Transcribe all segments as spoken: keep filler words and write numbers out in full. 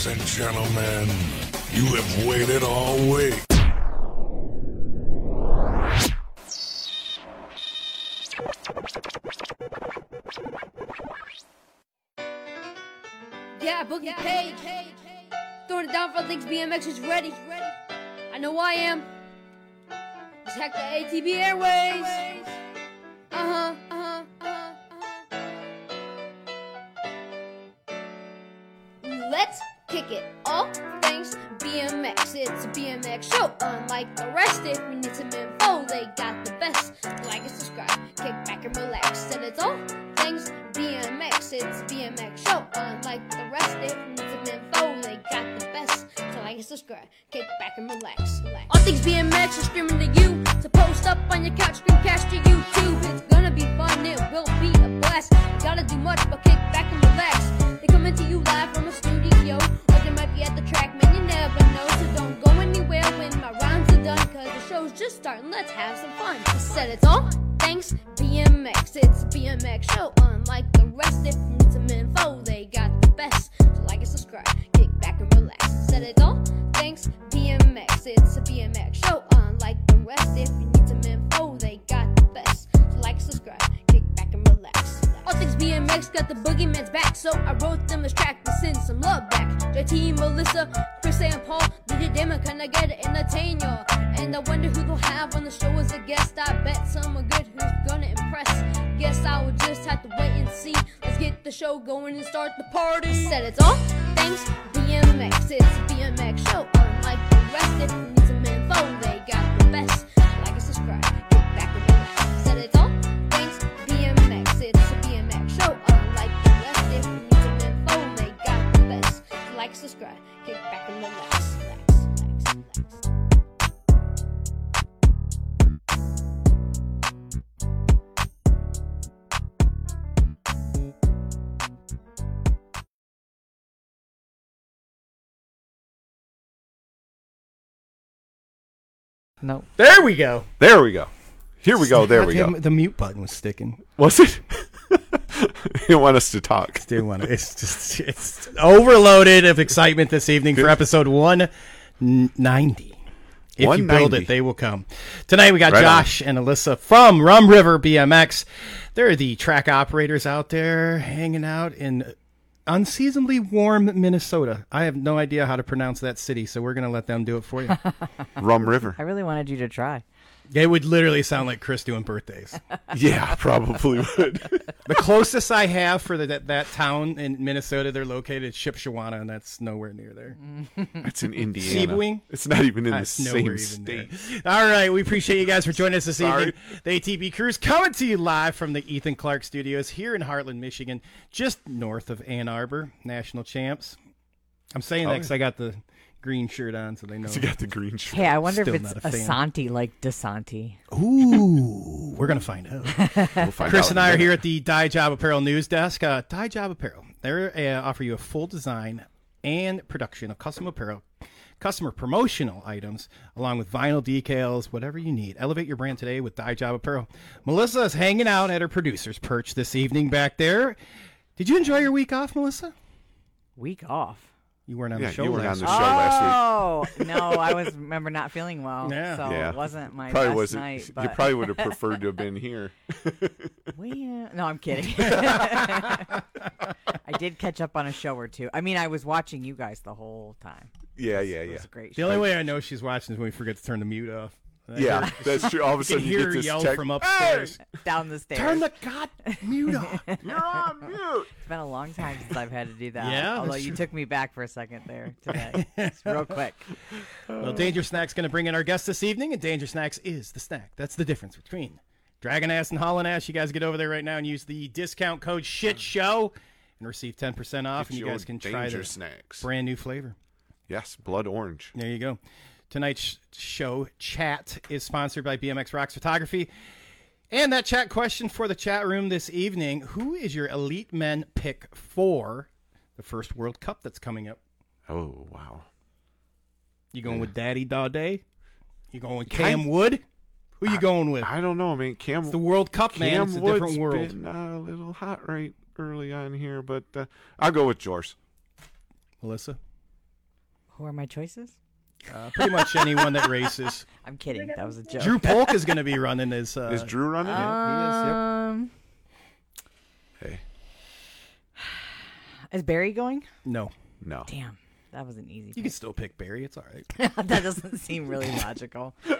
Ladies and gentlemen, you have waited all week. Yeah, Boogie yeah, Page. Throwing it down for things B M X is ready. I know I am. Let's hack the A T B Airways. Uh-huh, uh-huh, uh-huh, uh-huh. Let's kick it. All things B M X. It's a B M X show. Unlike the rest, if you need some info, they got the best. Like and subscribe, kick back and relax. And it's all things B M X. It's a B M X show. Unlike the rest, if you need some info, they got the best. So like and subscribe, kick back and relax. relax. All things B M X are streaming to you. So post up on your couch, screencast to YouTube. It's gonna be fun, it will be a blast. You gotta do much but kick back and relax. They coming to you live from a studio, or they might be at the track, man, you never know. So don't go anywhere when my rhymes are done, cause the show's just starting, let's have some fun. I said it's all thanks B M X. It's a B M X show, unlike the rest. If you need some info, they got the best. So like and subscribe, kick back and relax. I said it's all thanks B M X. It's a B M X show, unlike the rest. If you need some info, they got the best. So like and subscribe, kick back and relax. All things B M X got the boogeyman's back, so I wrote them this track to send some love back. J T, Melissa, Chris, and Paul did it damn and kinda get it entertain y'all. And I wonder who they'll have on the show as a guest. I bet someone good who's gonna impress. Guess I would just have to wait and see. Let's get the show going and start the party. Said it's all thanks B M X. It's a B M X show, unlike the rest. If you need some info, they got the best. Like and subscribe, kick back and relax. Said it's all thanks B M X. It's a B M X show, unlike the rest. If you need some info, they got the best. Like and subscribe, kick back and relax. relax, relax, relax. No. There we go. There we go. Here we go. There we go. The mute button was sticking. Was it? They didn't want us to talk. Didn't want to. It's just it's overloaded of excitement this evening for episode one ninety. If you build it, they will come. Tonight we got right Josh on. and Alyssa from Rum River B M X. They're the track operators out there hanging out in unseasonably warm Minnesota. I have no idea how to pronounce that city, so we're going to let them do it for you. Rum River. I really wanted you to try. It would literally sound like Chris doing birthdays. Yeah, probably would. The closest I have for the, that, that town in Minnesota, they're located at Shipshewana, and that's nowhere near there. That's in Indiana. Sebewing? It's not even in that's the same state. There. All right, we appreciate you guys for joining us this Sorry. evening. The A T B Crew's coming to you live from the Ethan Clark Studios here in Heartland, Michigan, just north of Ann Arbor, national champs. I'm saying oh, that because I got the green shirt on, so they know. You got the green shirt. Hey, I wonder Still if it's not a fan. Asante like DeSanti. Ooh, we're going to find out. We'll find Chris out and I are here at the Dye Job Apparel news desk. Uh, Dye Job Apparel. They uh, offer you a full design and production of custom apparel, customer promotional items, along with vinyl decals, whatever you need. Elevate your brand today with Dye Job Apparel. Melissa is hanging out at her producer's perch this evening back there. Did you enjoy your week off, Melissa? Week off? You weren't on yeah, the show you weren't last on the week. show last Oh, no, I was remember not feeling well, Yeah. so yeah. it wasn't my probably best wasn't, night. You But... probably would have preferred to have been here. Well, no, I'm kidding. I did catch up on a show or two. I mean, I was watching you guys the whole time. Yeah, yeah, It yeah. was a great The show. only way I know she's watching is when we forget to turn the mute off. Yeah, that's true. All of a You can sudden you hear get her this yell text, from upstairs. Down the stairs. Turn the god mute off. You're on mute. It's been a long time since I've had to do that. Yeah, Although that's you true. took me back for a second there today. Just real quick. Well, Danger Snack's going to bring in our guest this evening, and Danger Snacks is the snack. That's the difference between Dragon Ass and Holland Ass. You guys get over there right now and use the discount code SHITSHOW and receive ten percent off, Get and you your guys can try Danger the Snacks. brand new flavor. Yes, blood orange. There you go. Tonight's show chat is sponsored by B M X Rocks Photography. And that chat question for the chat room this evening, who is your elite men pick for the first World Cup that's coming up? Oh, wow. You going with Daddy Daudet? You going with Kind- Cam Wood? Who you I- going with? I don't know, man. Cam, It's the World Cup, man. Cam It's a Wood's different world. been uh, a little hot right early on here, but uh, I'll go with Jors. Melissa? Who are my choices? Uh, pretty much anyone that races. I'm kidding. That was a joke. Drew Polk is going to be running his. Uh, Is Drew running? Um, he is, yep. Hey, is Barry going? no. no. Damn, that was an easy. You pick. can still pick Barry. It's all right. That doesn't seem really logical. Uh,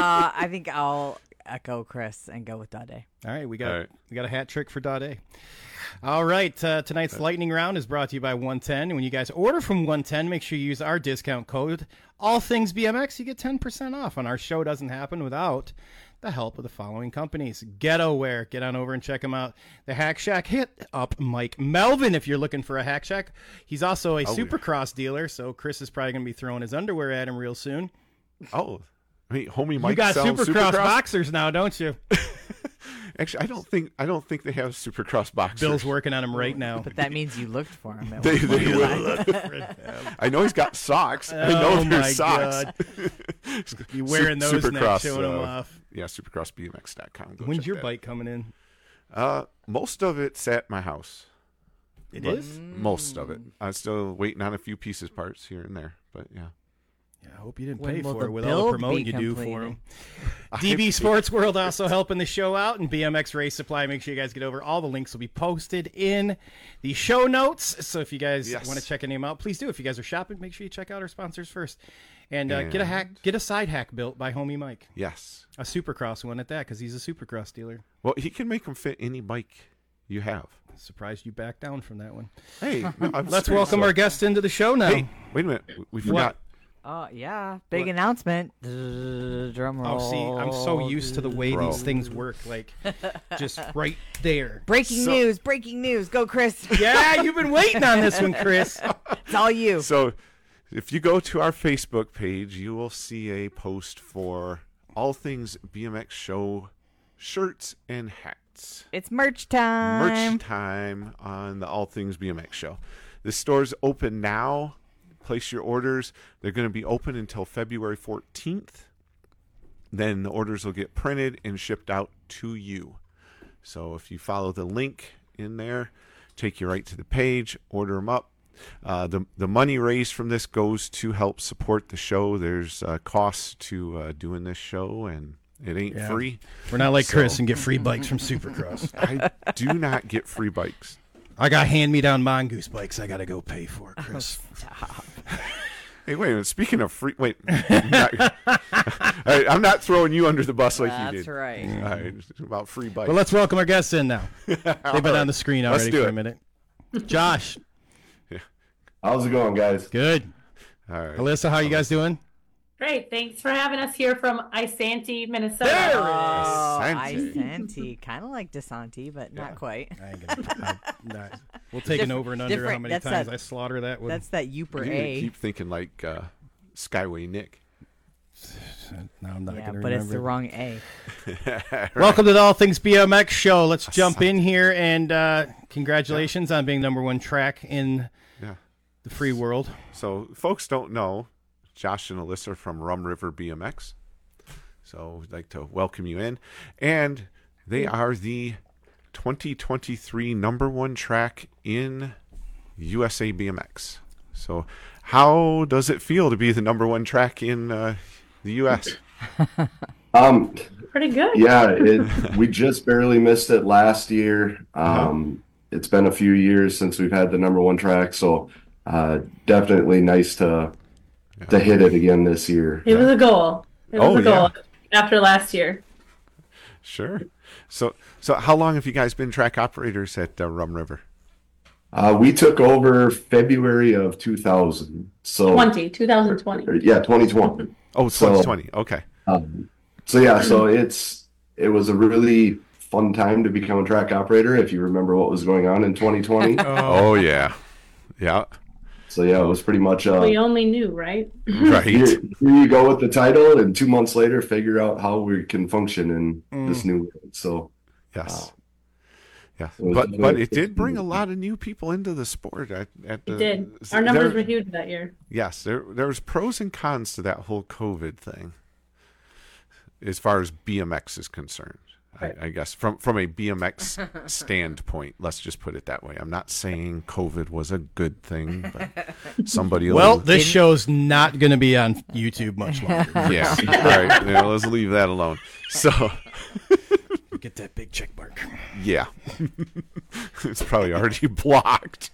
I think I'll echo Chris and go with Dade. All right, we got All right. we got a hat trick for Dade. All right, uh, tonight's lightning round is brought to you by one ten. When you guys order from one ten, make sure you use our discount code All Things B M X. You get ten percent off. And our show doesn't happen without the help of the following companies: GetAware. Get on over and check them out. The Hack Shack. Hit up Mike Melvin if you're looking for a Hack Shack. He's also a Oh, yeah. Supercross dealer, so Chris is probably going to be throwing his underwear at him real soon. Oh, wait, homie Mike You got sells Supercross, Supercross boxers now, don't you? Actually, I don't think I don't think they have Supercross boxers. Bill's working on him right now. But that means you looked for him. At They, one they point. will. I know he's got socks. I know Oh, there's my socks. God. You wearing Su- those now, Supercross, showing them uh, off. Yeah, supercross b m x dot com. Go When's check your that. bike coming in? Uh, most of it's at my house. It But is? Most of it. I'm still waiting on a few pieces parts here and there, but yeah. Yeah, I hope you didn't When pay will for the it with all the build promoting be you do for completed? them. D B Sports World also helping the show out, and B M X Race Supply. Make sure you guys get over. All the links will be posted in the show notes. So if you guys Yes. want to check any of them out, please do. If you guys are shopping, make sure you check out our sponsors first. And, uh, get a And- hack, get a side hack built by Homie Mike. Yes. A Supercross one at that, because he's a Supercross dealer. Well, he can make them fit any bike you have. Surprised you backed down from that one. Hey, no, I'm Let's serious. welcome So- our guest into the show now. Hey, wait a minute. We- We forgot. Oh, yeah. Big What? announcement. Drum roll. Oh, see, I'm so used to the way Bro. these things work. Like, just right there. Breaking So- news. Breaking news. Go, Chris. Yeah, you've been waiting on this one, Chris. It's all you. So, if you go to our Facebook page, you will see a post for all things B M X show shirts and hats. It's merch time. Merch time on the All Things B M X show. The store's open now. Place your orders. They're going to be open until February fourteenth. Then the orders will get printed and shipped out to you. So if you follow the link in there, take you right to the page, order them up. Uh, the the money raised from this goes to help support the show. There's uh, costs to uh, doing this show, and it ain't Yeah. free. We're not like So- Chris and get free bikes from Supercross. I do not get free bikes. I got hand-me-down Mongoose bikes I got to go pay for, Chris. Hey, wait a minute. Speaking of free, wait. I'm not, All right, I'm not throwing you under the bus like That's you did. right. All right, about free bikes. But let's welcome our guests in now. They've been on the screen Let's already do for a it. minute. Josh, How's it going, guys? good. All right. Alyssa, how you guys doing? Great. Thanks for having us here from Isanti, Minnesota. Oh, Isanti. Isanti. Kind of like Desanti, but not quite. I ain't gonna, I, nah. We'll take an Different- over and under how different- many that's times that- I slaughter that one. That's that Uper You need to A. keep thinking like uh, Skyway Nick. No, I'm not Yeah, gonna but it's the remember. wrong A. Welcome to the All Things B M X show. Let's jump in here and uh, congratulations on being number one track in Yeah. the free world. So, folks don't know, Josh and Alyssa are from Rum River B M X. So, we'd like to welcome you in. And they are the twenty twenty-three number one track in U S A B M X. So, how does it feel to be the number one track in uh, the U S? Um, Pretty good. yeah, it, we just barely missed it last year. Um, it's been a few years since we've had the number one track, so uh, definitely nice to to hit it again this year. It was a goal. It was Oh, a goal yeah. after last year. Sure. So, so how long have you guys been track operators at uh, Rum River? Uh, we took over February of two thousand, so twenty, twenty twenty. yeah, twenty twenty. Oh, So- twenty twenty. Okay. Um, so yeah, so it's it was a really fun time to become a track operator. If you remember what was going on in twenty twenty, Oh, yeah. Yeah. so yeah, it was pretty much uh, We only knew, right? Right. here, here you go with the title, and two months later, figure out how we can function in this new world. So Yes. Yeah. It was But but definitely- it did bring a lot of new people into the sport. At, at the, It did. Our numbers there- were huge that year. Yes, there there was pros and cons to that whole COVID thing, as far as B M X is concerned. I, I guess from from a B M X standpoint, let's just put it that way. I'm not saying COVID was a good thing, but somebody. Well, will... this show's not going to be on YouTube much longer. Yeah. All right. Yeah, let's leave that alone. So. Get that big check mark. Yeah. It's probably already blocked.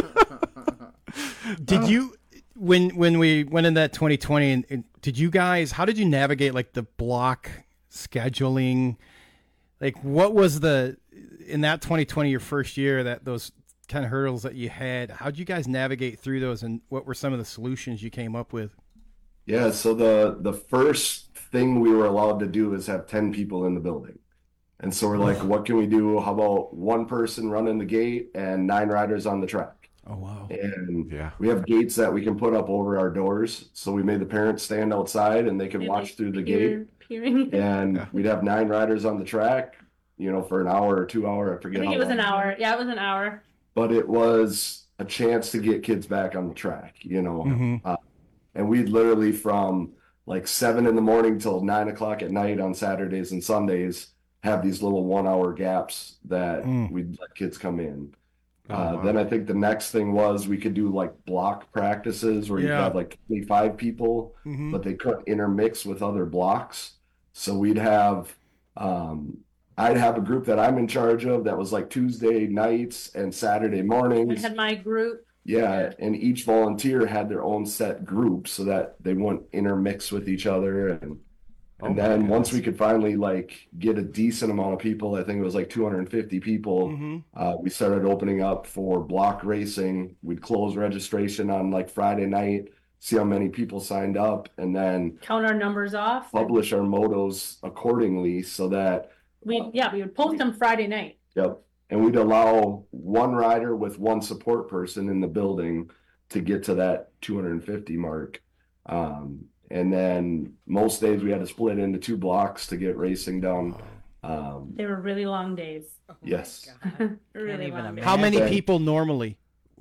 Did you when when we went in that twenty twenty? And, and did you guys? How did you navigate like the block scheduling? Like, what was the in that twenty twenty, your first year, that those kind of hurdles that you had? How did you guys navigate through those, and what were some of the solutions you came up with? Yeah, so the the first thing we were allowed to do is have ten people in the building. And so we're like, what can we do? How about one person running the gate and nine riders on the track? Oh, wow. And yeah. we have gates that we can put up over our doors. So we made the parents stand outside and they can Yeah, watch like through the peer- gate. peering. And Yeah. we'd have nine riders on the track, you know, for an hour or two hour. I I forget think how it was long. an hour. Yeah, it was an hour. But it was a chance to get kids back on the track, you know. Mhm. Uh, and we'd literally from like seven in the morning till nine o'clock at night on Saturdays and Sundays have these little one hour gaps that Mm. we'd let kids come in. Oh, Uh, wow. Then I think the next thing was we could do like block practices where you Yeah. have like twenty-five people, Mhm. but they couldn't intermix with other blocks. So we'd have, um, I'd have a group that I'm in charge of that was like Tuesday nights and Saturday I mornings. had my group. Yeah, and each volunteer had their own set group so that they wouldn't intermix with each other. And and Oh my then once we goodness. could finally like get a decent amount of people, I think it was like two hundred fifty people, Mhm. uh, we started opening up for block racing. We'd close registration on like Friday night, see how many people signed up, and then Count our numbers off. publish our motos accordingly so that, We yeah, we would post them Friday night. yep. And we'd allow one rider with one support person in the building to get to that two hundred fifty mark. Um, and then most days we had to split into two blocks to get racing done. Um, They were really long days. yes. really even long days. How many Okay. people normally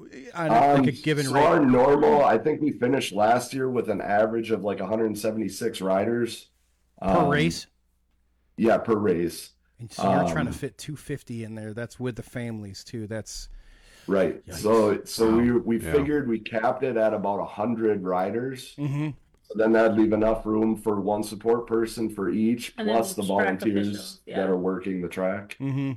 on Um, like a given so rate? our normal, I think we finished last year with an average of like one hundred seventy-six riders. Per Um, race? Yeah, per race. And so you're trying to um, fit two hundred fifty in there. That's with the families too. That's Right. Yikes. So so we we Yeah. figured we capped it at about one hundred riders. Mhm. So then that'd leave enough room for one support person for each, And then plus the track volunteers officials, yeah. that are working the track. Mhm.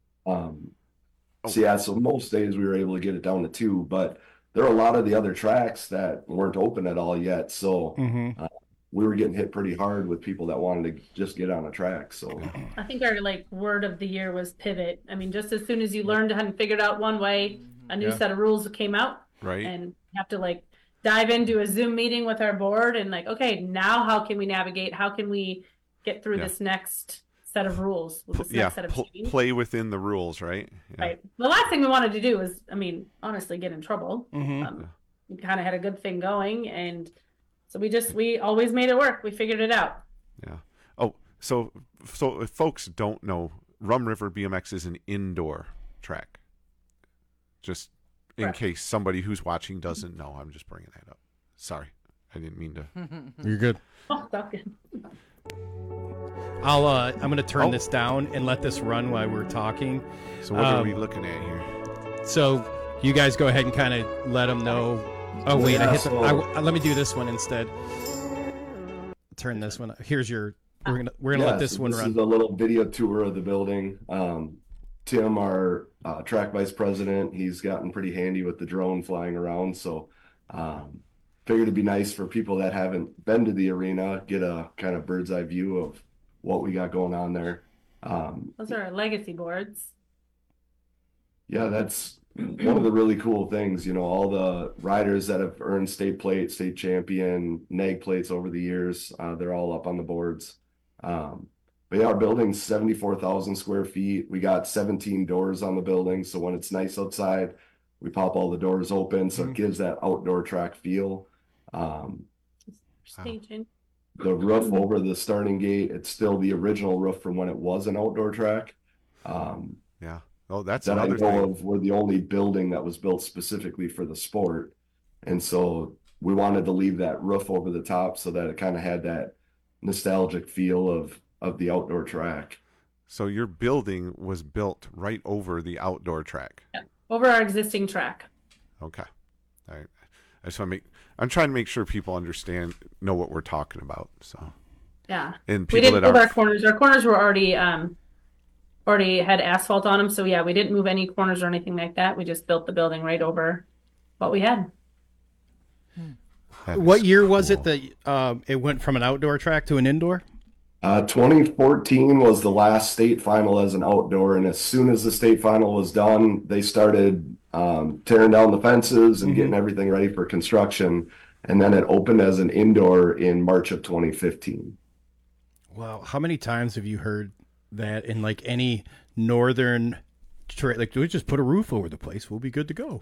Um, Oh. so yeah, so most days we were able to get it down to two, but there are a lot of the other tracks that weren't open at all yet. So Mhm. we were getting hit pretty hard with people that wanted to just get on a track. So I think our like word of the year was pivot. I mean, just as soon as you learned and figured out one way, a new Yeah. set of rules came out, Right. and you have to like dive into a Zoom meeting with our board and like, okay, now how can we navigate? How can we get through Yeah. this next set of rules with Pl- this yeah. next set of pl- change? play within the rules, right? Yeah. Right. The last thing we wanted to do was, I mean, honestly, get in trouble. Mhm. Um, we kind of had a good thing going, and so we just we always made it work. We figured it out. Yeah. Oh, so so if folks don't know, Rum River B M X is an indoor track. Just in Correct. case somebody who's watching doesn't know, I'm just bringing that up. Sorry, I didn't mean to. You're good. Oh, that's good. I'll uh I'm gonna turn Oh. this down and let this run while we're talking. So what are Um, we looking at here? So you guys go ahead and kind of let them know. Oh wait, I Yeah, hit the. so- I, I- let me do this one instead. Turn this one. Here's your. We're gonna we're gonna yeah, let this so one this run. is a little video tour of the building. Um, Tim, our uh, track vice president, he's gotten pretty handy with the drone flying around. So um, figured it'd be nice for people that haven't been to the arena, get a kind of bird's eye view of what we got going on there. Um, Those are our legacy boards. yeah, that's one of the really cool things. You know, all the riders that have earned state plate, state champion, N A G plates over the years, uh, they're all up on the boards. Um, but yeah, our building's seventy-four thousand square feet. We got seventeen doors on the building. So when it's nice outside, we pop all the doors open. So Mhm. it gives that outdoor track feel. Um, Staging. the roof over the starting gate, it's still the original roof from when it was an outdoor track. Um, Yeah. Oh, that's that I another know thing. of, we're the only building that was built specifically for the sport. And so we wanted to leave that roof over the top so that it kind of had that nostalgic feel of of the outdoor track. So your building was built right over the outdoor track. Yeah. Over our existing track. Okay. All right. I just want to make. I'm trying to make sure people understand, know what we're talking about. So. Yeah. And we people didn't that move are our corners. Our corners were already um, already had asphalt on them. So yeah, we didn't move any corners or anything like that. We just built the building right over what we had. What year cool. was it that um, it went from an outdoor track to an indoor? Uh, twenty fourteen was the last state final as an outdoor, and as soon as the state final was done, they started um, tearing down the fences and mm-hmm. getting everything ready for construction, and then it opened as an indoor in March of twenty fifteen. Wow, how many times have you heard that in like any northern tra- like we just put a roof over the place, we'll be good to go.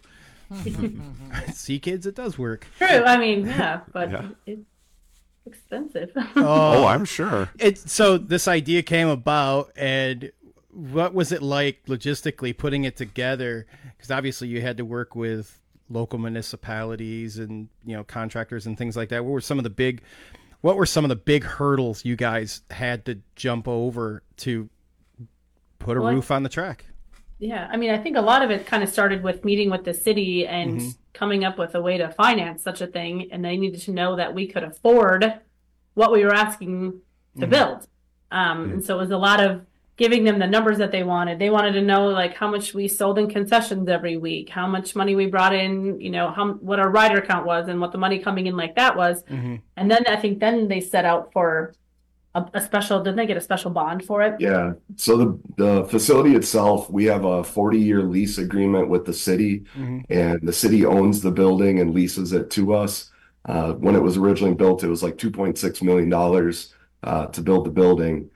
See, kids, it does work. True, I mean, yeah, but yeah. it's expensive. oh, oh, I'm sure. It so this idea came about, and what was it like logistically putting it together? Because obviously you had to work with local municipalities and you know contractors and things like that. What were some of the big, what were some of the big hurdles you guys had to jump over to put a well, roof on the track? Yeah, I mean, I think a lot of it kind of started with meeting with the city and mm-hmm. coming up with a way to finance such a thing, and they needed to know that we could afford what we were asking to mm-hmm. build. Um, mm-hmm. And so it was a lot of giving them the numbers that they wanted. They wanted to know like how much we sold in concessions every week, how much money we brought in, you know, how what our rider count was, and what the money coming in like that was. Mm-hmm. And then I think then they set out for a, a special. Didn't they get a special bond for it? Yeah. So the the facility itself, we have a forty year lease agreement with the city, mm-hmm. and the city owns the building and leases it to us. Uh, when it was originally built, it was like two point six million dollars uh, to build the building.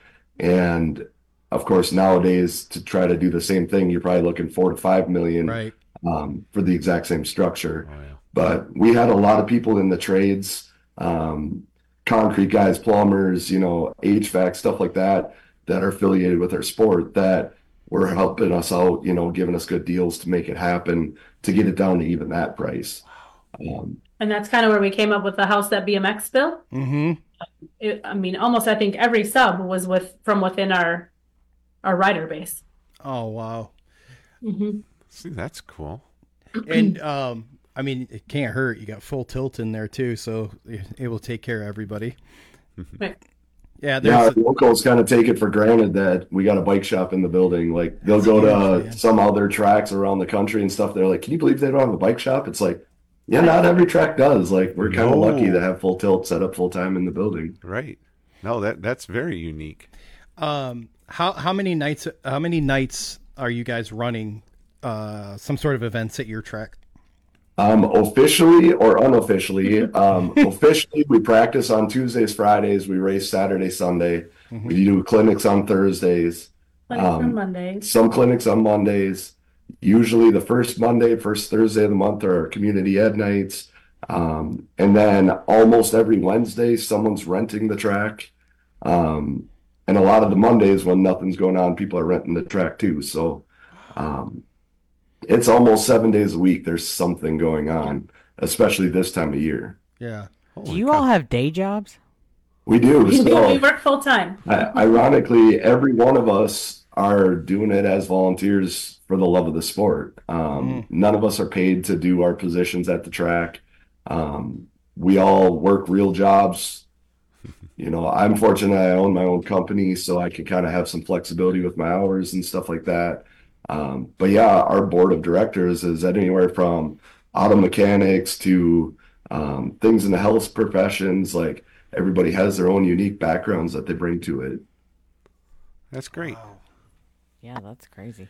And of course, nowadays, to try to do the same thing, you're probably looking four to five million right. um, for the exact same structure. Oh, yeah. But we had a lot of people in the trades, um, concrete guys, plumbers, you know, H V A C, stuff like that, that are affiliated with our sport that were helping us out, you know, giving us good deals to make it happen, to get it down to even that price. Um, And that's kind of where we came up with the House That B M X built. Mm-hmm. It, I mean, almost I think every sub was with from within our our rider base. Oh wow! Mm-hmm. See, that's cool. And um, I mean, it can't hurt. You got full tilt in there too, so it will take care of everybody. Right. Yeah, yeah. A... Locals kind of take it for granted that we got a bike shop in the building. Like they'll go to uh, some other tracks around the country and stuff. They're like, "Can you believe they don't have a bike shop?" It's like, yeah, not every track does. Like we're kind of no. lucky to have full tilt set up full time in the building. Right. No, that that's very unique. Um, how how many nights how many nights are you guys running uh, some sort of events at your track? Um, officially or unofficially, um, officially we practice on Tuesdays, Fridays. We race Saturday, Sunday. Mm-hmm. We do clinics on Thursdays. Clinics um, on Mondays. Some clinics on Mondays. Usually the first Monday, first Thursday of the month are our community ed nights. Um, and then almost every Wednesday, someone's renting the track. Um, and a lot of the Mondays when nothing's going on, people are renting the track too. So um, it's almost seven days a week. There's something going on, especially this time of year. Yeah. Do you all have day jobs? We do. We, so, we work full time. Ironically, every one of us are doing it as volunteers for the love of the sport. Um, mm. None of us are paid to do our positions at the track. Um, we all work real jobs. You know, I'm fortunate I own my own company, so I can kind of have some flexibility with my hours and stuff like that. Um, but yeah, our board of directors is anywhere from auto mechanics to um, things in the health professions. Like everybody has their own unique backgrounds that they bring to it. That's great. Wow. Yeah, that's crazy.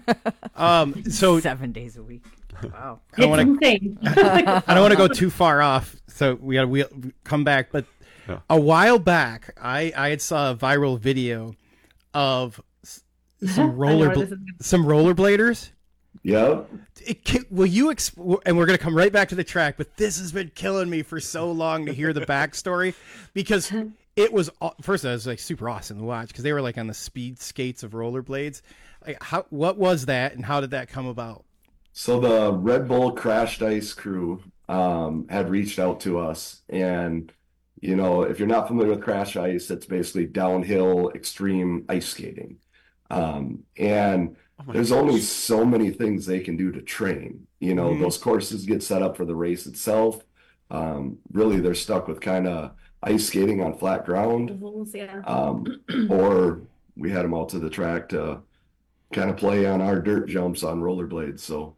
um, so seven days a week. Wow, I don't want to. I don't want to go too far off, so we got to we come back. But yeah. a while back, I I had saw a viral video of some roller some rollerbladers. Yeah. It, will you exp- and we're going to come right back to the track, but this has been killing me for so long to hear the backstory because it was first it was like super awesome to watch because they were like on the speed skates of rollerblades. Like how what was that and how did that come about? So the Red Bull Crashed Ice crew um, had reached out to us, and you know if you're not familiar with Crash Ice, it's basically downhill extreme ice skating. Um, and oh there's gosh. only so many things they can do to train. You know, mm-hmm. those courses get set up for the race itself. Um, really, they're stuck with kind of ice skating on flat ground. Yeah. Um, or we had them out to the track to kind of play on our dirt jumps on rollerblades. So,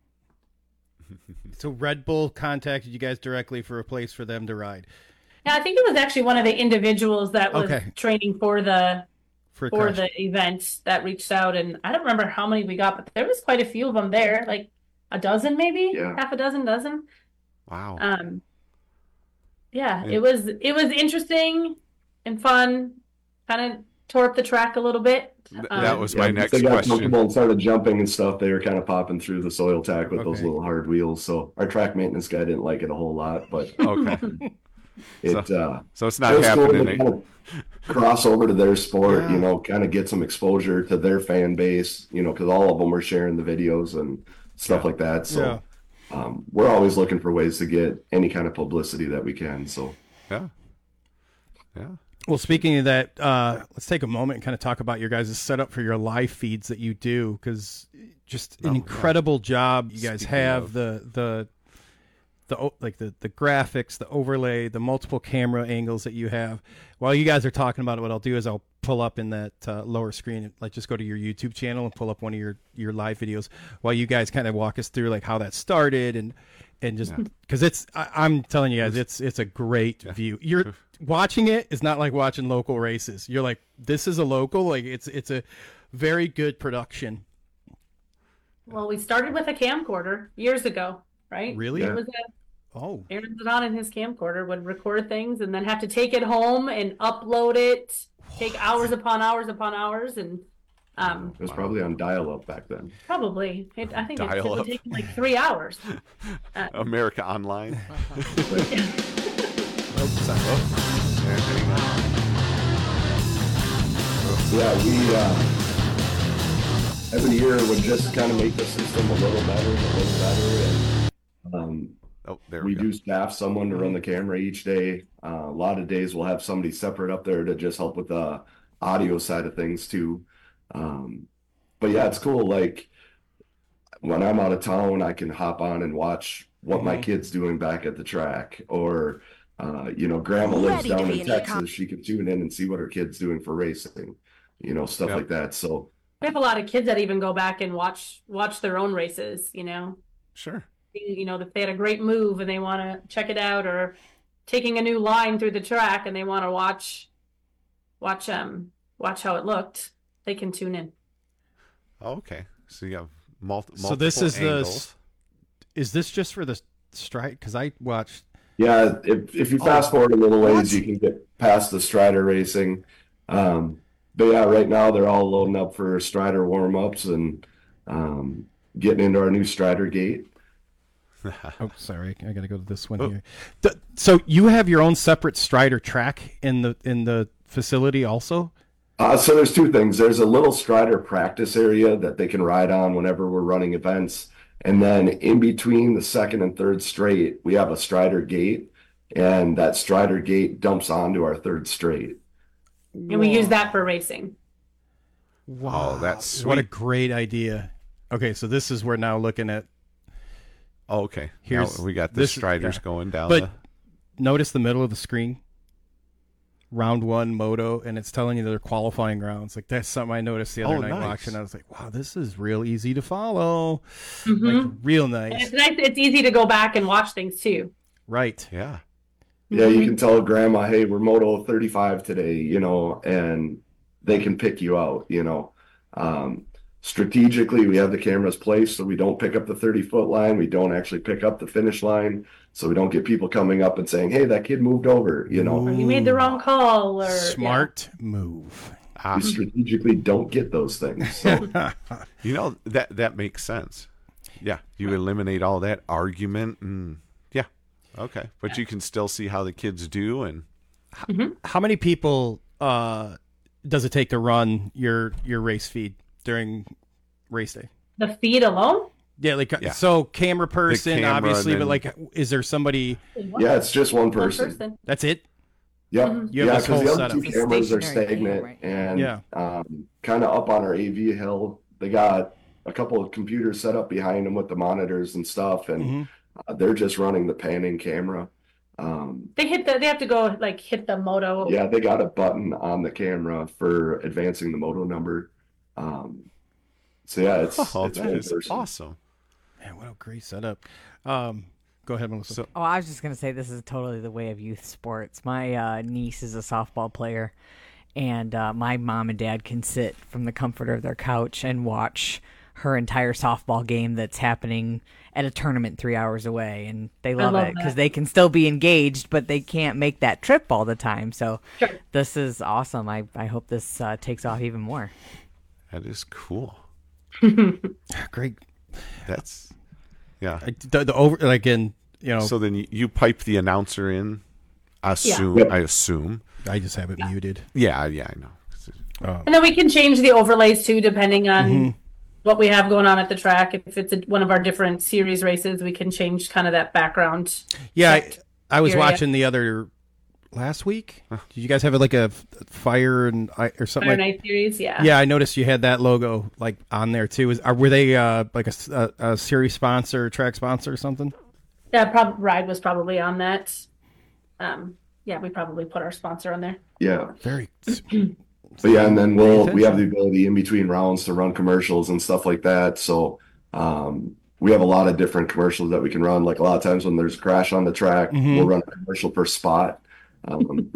so Red Bull contacted you guys directly for a place for them to ride. Yeah, I think it was actually one of the individuals that was okay. training for the for, for the event that reached out, and I don't remember how many we got, but there was quite a few of them there, like a dozen, maybe yeah. half a dozen, dozen. Wow. Um. Yeah, yeah, it was it was interesting and fun. Kind of tore up the track a little bit. Um, that was my yeah, next they got question. Comfortable and started jumping and stuff. They were kind of popping through the soil tack with okay. those little hard wheels. So our track maintenance guy didn't like it a whole lot, but okay. it so, uh, so it's not happening. Cool kind of cross over to their sport, yeah. you know, kind of get some exposure to their fan base, you know, because all of them were sharing the videos and stuff yeah. like that. So yeah. um, we're always looking for ways to get any kind of publicity that we can. So yeah, yeah. Well, speaking of that, uh, let's take a moment and kind of talk about your guys' setup for your live feeds that you do, because just an oh, incredible yeah. job you guys speaking have. Of... The the the like the the graphics, the overlay, the multiple camera angles that you have. While you guys are talking about it, what I'll do is I'll pull up in that uh, lower screen, like just go to your YouTube channel and pull up one of your your live videos while you guys kind of walk us through like how that started and and just because yeah. it's I, I'm telling you guys it's it's a great yeah. view. You're watching it is not like watching local races. You're like, this is a local, like it's it's a very good production. Well, we started with a camcorder years ago, right? Really? It was a Oh. Aaron's it on in his camcorder, would record things and then have to take it home and upload it, take what? hours upon hours upon hours. And um, it was probably on dial-up back then. Probably. It, I think dial it would take like three hours. Uh, America Online. yeah. yeah, we uh, every year would just kind of make the system a little better, a little better. And um, Oh, there we, we do staff someone to run the camera each day. Uh, a lot of days we'll have somebody separate up there to just help with the audio side of things too. Um, but yeah, it's cool. Like when I'm out of town, I can hop on and watch what mm-hmm. my kid's doing back at the track, or uh, you know, grandma lives Ready down to in Texas. She can tune in and see what her kid's doing for racing, you know, stuff Yep. like that. So we have a lot of kids that even go back and watch watch their own races, you know. Sure. You know, if they had a great move and they want to check it out, or taking a new line through the track and they want to watch, watch um, watch how it looked, they can tune in. Okay, so you have multi- multiple. So this is angles. the. Is this just for the strike? Because I watched. yeah, if if you fast forward a little ways, you can get past the Strider racing. Um, but yeah, right now they're all loading up for Strider warm ups and um, getting into our new Strider gate. Oh, sorry, I got to go to this one oh. here. The, so you have your own separate Strider track in the in the facility, also. Uh, so there's two things. There's a little Strider practice area that they can ride on whenever we're running events, and then in between the second and third straight, we have a Strider gate, and that Strider gate dumps onto our third straight. And we use that for racing. Wow, oh, that's sweet. What a great idea. Okay, so this is we're now looking at. Oh, okay. Here's now we got the this, Striders yeah. going down. But the... notice the middle of the screen. Round one moto, and it's telling you they're qualifying rounds. Like that's something I noticed the other oh, night nice. watching. I was like, "Wow, this is real easy to follow, Mm-hmm. like real nice." And it's nice. It's easy to go back and watch things too. Right? Yeah. Yeah, you can tell grandma, hey, we're moto thirty-five today, you know, and they can pick you out, you know. Um, strategically, we have the cameras placed so we don't pick up the thirty-foot line. We don't actually pick up the finish line, so we don't get people coming up and saying, hey, that kid moved over, you know. Or you made the wrong call. Or Smart yeah. move. We strategically don't get those things. So. You know, that that makes sense. Yeah, you eliminate all that argument and yeah, okay. But you can still see how the kids do. And Mm-hmm. how many people uh, does it take to run your your race feed during race day? The feed alone? Yeah, like Yeah. so camera person, camera, obviously, then- but like, is there somebody? Yeah, it's just one person. One person. That's it. Yep. Mhm. You have yeah, this because whole the other setup. two It's a cameras are stationary cam, stagnant, right? and Yeah. um, kind of up on our A V hill. They got a couple of computers set up behind them with the monitors and stuff, and hmm uh, they're just running the panning camera. Um, They hit the. They have to go like hit the moto. yeah, they got a button on the camera for advancing the moto number. Um, so yeah, it's Oh, it's that one is person. awesome. Man, what a great setup. Um, go ahead, Melissa. So, Oh, I was just gonna say this is totally the way of youth sports. My uh, niece is a softball player, and uh, my mom and dad can sit from the comfort of their couch and watch her entire softball game that's happening at a tournament three hours away, and they love, love it because that. they can still be engaged, but they can't make that trip all the time. So Sure. this is awesome. I I hope this uh, takes off even more. that is cool. Great. That's yeah. I, the, the over like in you know. So then you, you pipe the announcer in. I assume. Yep. I assume. I just have it muted. Yeah. Yeah. I know. Um, And then we can change the overlays too, depending on Mhm. what we have going on at the track. If it's a, one of our different series races, we can change kind of that background. yeah, I, check I was area. watching the other last week. Did you guys have like a f- fire and I- or something? Fire Like, Night series, yeah. yeah, I noticed you had that logo like on there too. Is are, were they uh, like a, s- a- a series sponsor, track sponsor, or something? Yeah, prob- Ride was probably on that. Um, yeah, we probably put our sponsor on there. Yeah, Very. but yeah, and then we'll Pay we have the attention. ability in between rounds to run commercials and stuff like that. So um, we have a lot of different commercials that we can run. Like a lot of times when there's a crash on the track, Mhm. we'll run a commercial per spot. Um,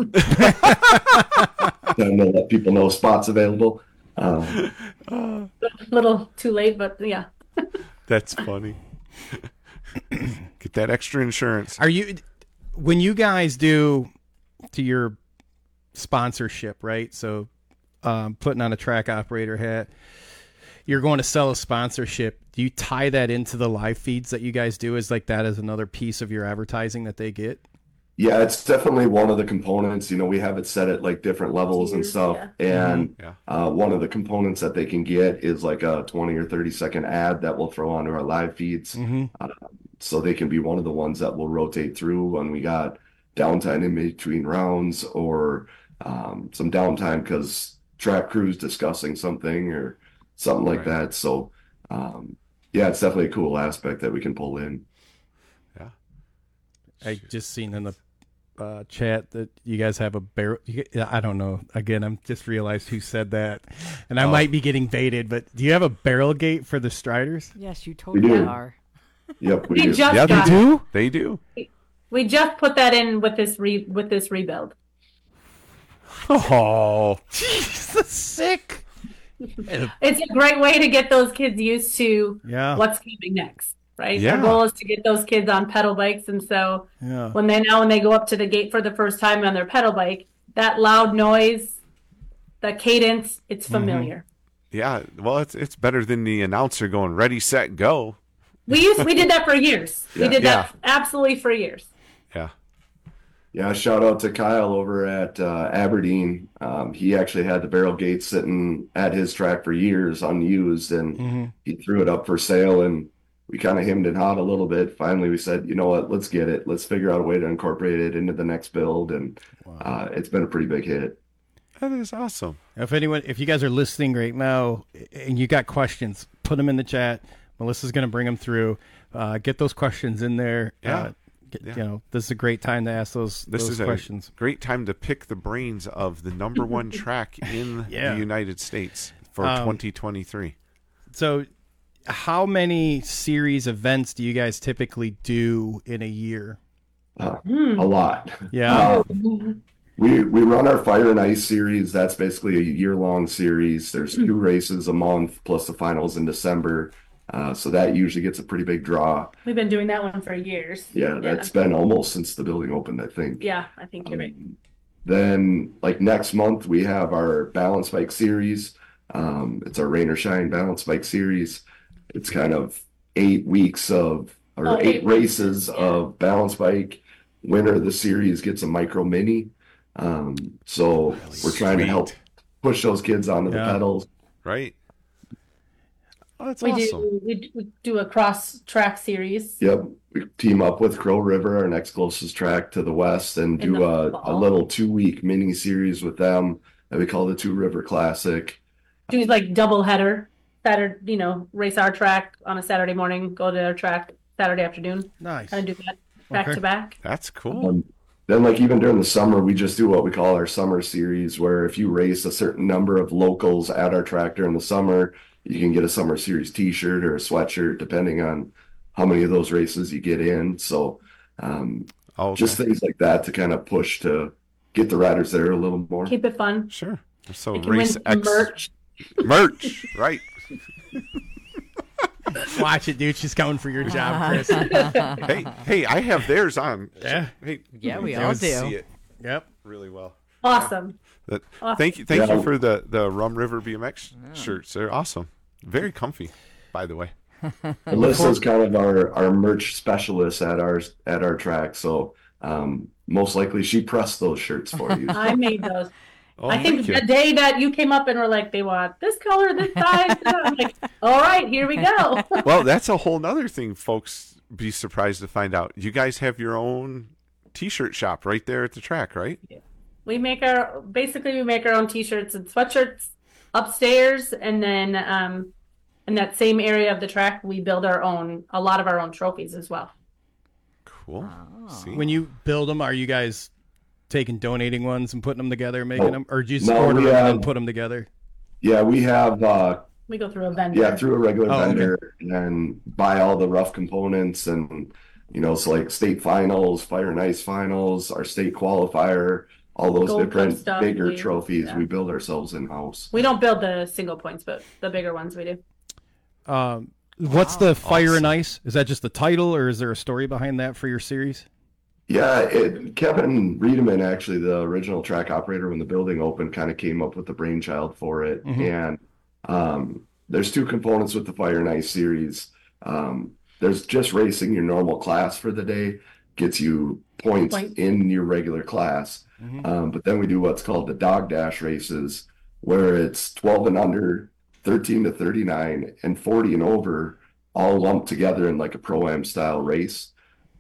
then we'll let people know spots available. Um, A little too late, but yeah. That's funny. Get that extra insurance. Are you when you guys do to your sponsorship, right? So um, putting on a track operator hat, you're going to sell a sponsorship. Do you tie that into the live feeds that you guys do? Is like that as another piece of your advertising that they get? Yeah, it's definitely one of the components. You know, we have it set at like different levels and Tiers, stuff. yeah. And Yeah. uh, one of the components that they can get is like a twenty or thirty second ad that we'll throw onto our live feeds. Mm-hmm. So they can be one of the ones that will rotate through when we got downtime in between rounds or um, some downtime because track crew's discussing something or something like Right. that. So um, yeah, it's definitely a cool aspect that we can pull in. Yeah. I just seen in the uh, chat that you guys have a barrel. You, I don't know. Again, I'm just realized who said that, and I Oh. might be getting baited. But do you have a barrel gate for the Striders? Yes, you do. totally are. Yep, we We do. just Yeah, they got do. They do. we just put that in with this re with this rebuild. Oh. Jesus, sick. It's a great way to get those kids used to Yeah. what's coming next, right? Yeah. Our goal is to get those kids on pedal bikes, and so Yeah. when they now when they go up to the gate for the first time on their pedal bike, that loud noise, the cadence, it's familiar. Yeah. Well, it's it's better than the announcer going ready, set, go. We used we did that for years. Yeah. We did Yeah. that absolutely for years. Yeah. Yeah, shout out to Kyle over at uh, Aberdeen. Um, he actually had the barrel gate sitting at his track for years unused, and Mm-hmm. he threw it up for sale. And we kind of hemmed and hawed a little bit. Finally, we said, you know what, let's get it. Let's figure out a way to incorporate it into the next build. And uh, it's been a pretty big hit. That is awesome. If anyone, if you guys are listening right now and you got questions, put them in the chat. Melissa's going to bring them through. Uh, get those questions in there. Yeah. Uh, get, Yeah. You know, this is a great time to ask those, This those is questions. a great time to pick the brains of the number one track in Yeah. the United States for Um, twenty twenty-three. So, how many series events do you guys typically do in a year? Uh, Hmm. a lot. Yeah. Uh, we we run our Fire and Ice series. That's basically a year long series. There's two races a month plus the finals in December. Uh, so that usually gets a pretty big draw. We've been doing that one for years. Yeah, that's been almost since the building opened, I think. Yeah, I think you're right. Um, Then, like next month, we have our balance bike series. Um, it's our Rain or Shine balance bike series. It's kind of eight weeks of, or Oh, eight eight races races, yeah. of balance bike. Winner of the series gets a micro mini. Um, so we're trying to help Sweet. push those kids onto Yeah. the pedals. Right? Oh, that's we awesome. do we, we do a cross track series. Yep. We team up with Crow River, our next closest track to the west, and In do the a, a fall. little two week mini series with them that we call the Two River Classic. Do like double header. Saturday, you know, race our track on a Saturday morning, go to our track Saturday afternoon. Nice. Kind of do that back Okay. to back. That's cool. Um, then, like even during the summer, we just do what we call our summer series, where if you race a certain number of locals at our track during the summer, you can get a summer series T-shirt or a sweatshirt, depending on how many of those races you get in. So, um, Oh, okay. just things like that to kind of push to get the riders there a little more. Keep it fun. Sure. So You can race win X merch. merch, right? Watch it, dude. She's coming for your job, Chris. Hey, hey, I have theirs on. Yeah. Hey, Yeah, we you all can do. See it Yep. really well. Awesome. That, Awesome. thank you, thank Yeah. you for the the Rum River B M X shirts. They're awesome. Very comfy, by the way. Alyssa's kind of our, our merch specialist at our at our track, so um, most likely she pressed those shirts for you. I made those. Oh, I think thank you. the day that you came up and were like, they want this color, this size, I'm like, all right, here we go. Well, that's a whole nother thing, folks. Be surprised to find out. You guys have your own T-shirt shop right there at the track, right? We make our basically we make our own T-shirts and sweatshirts upstairs, and then um, in that same area of the track, we build our own a lot of our own trophies as well. Cool. See? When you build them, are you guys taking donating ones and putting them together, making No. them, or do you just No, order we them and have- then put them together? Yeah, we have uh, We go through a vendor. yeah through a regular Oh, okay. vendor and buy all the rough components, and you know, so like state finals, fire and ice finals, our state qualifier, all those Gold Cup different stuff, bigger we- trophies yeah. we build ourselves in house. We don't build the single points, but the bigger ones we do. Um, what's the Fire Awesome. and Ice? Is that just the title, or is there a story behind that for your series? Yeah, it, Kevin Riedemann, actually the original track operator when the building opened, kind of came up with the brainchild for it. Mhm. And um, there's two components with the Fire and Ice series. Um, there's just racing your normal class for the day, gets you points Points. in your regular class. Mhm. Um, but then we do what's called the Dog Dash races, where it's twelve and under, thirteen to thirty-nine, and forty and over, all lumped together in like a Pro-Am style race.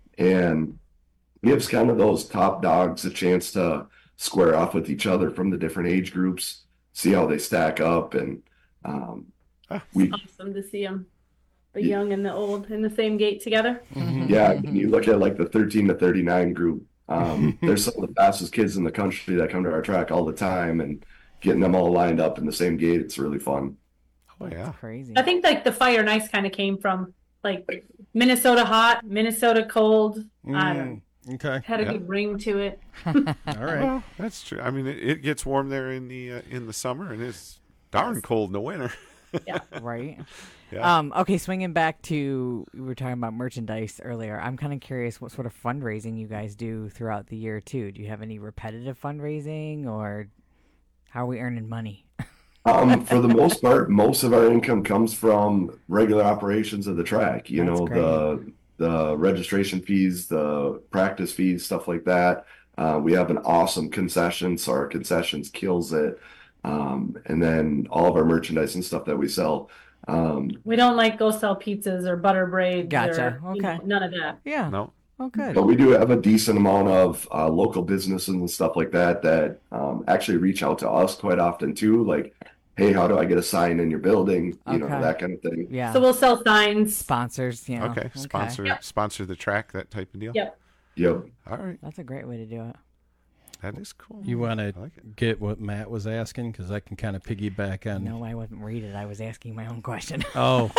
And gives kind of those top dogs a chance to square off with each other from the different age groups, see how they stack up, and um, Ah. we Awesome to see them, the young and the old, in the same gate together. yeah, when you look at like the thirteen to thirty-nine group, um, there's some of the fastest kids in the country that come to our track all the time, and getting them all lined up in the same gate, it's really fun. Oh yeah. Crazy. I think like the Fire and Ice kind of came from like Minnesota hot, Minnesota cold. I don't know. Mm, okay. Had a Yeah. good ring to it. All right. Well, that's true. I mean, it, it gets warm there in the uh, in the summer, and it's darn cold in the winter. Right. Yeah. Um, okay, swinging back to we were talking about merchandise earlier. I'm kind of curious what sort of fundraising you guys do throughout the year too. Do you have any repetitive fundraising, or how are we earning money? Um, for the most part, most of our income comes from regular operations of the track. You That's know, the the registration fees, the practice fees, stuff like that. Uh, we have an awesome concession, so our concessions kills it. Um, and then all of our merchandise and stuff that we sell. Um, We don't like go sell pizzas or butter braids. Gotcha. Or, you know, Okay. none of that. Yeah. no. Oh, good. But we do have a decent amount of uh, local businesses and stuff like that that um, actually reach out to us quite often too. Like, hey, how do I get a sign in your building? You know, Okay. that kind of thing. Yeah. So we'll sell signs. Sponsors, you know. Okay. Sponsor Yep. sponsor the track, that type of deal. Yep. Yep. All right. That's a great way to do it. That is cool. You want to I like it. get what Matt was asking? Because I can kind of piggyback on. No, I wasn't read it. I was asking my own question. Oh.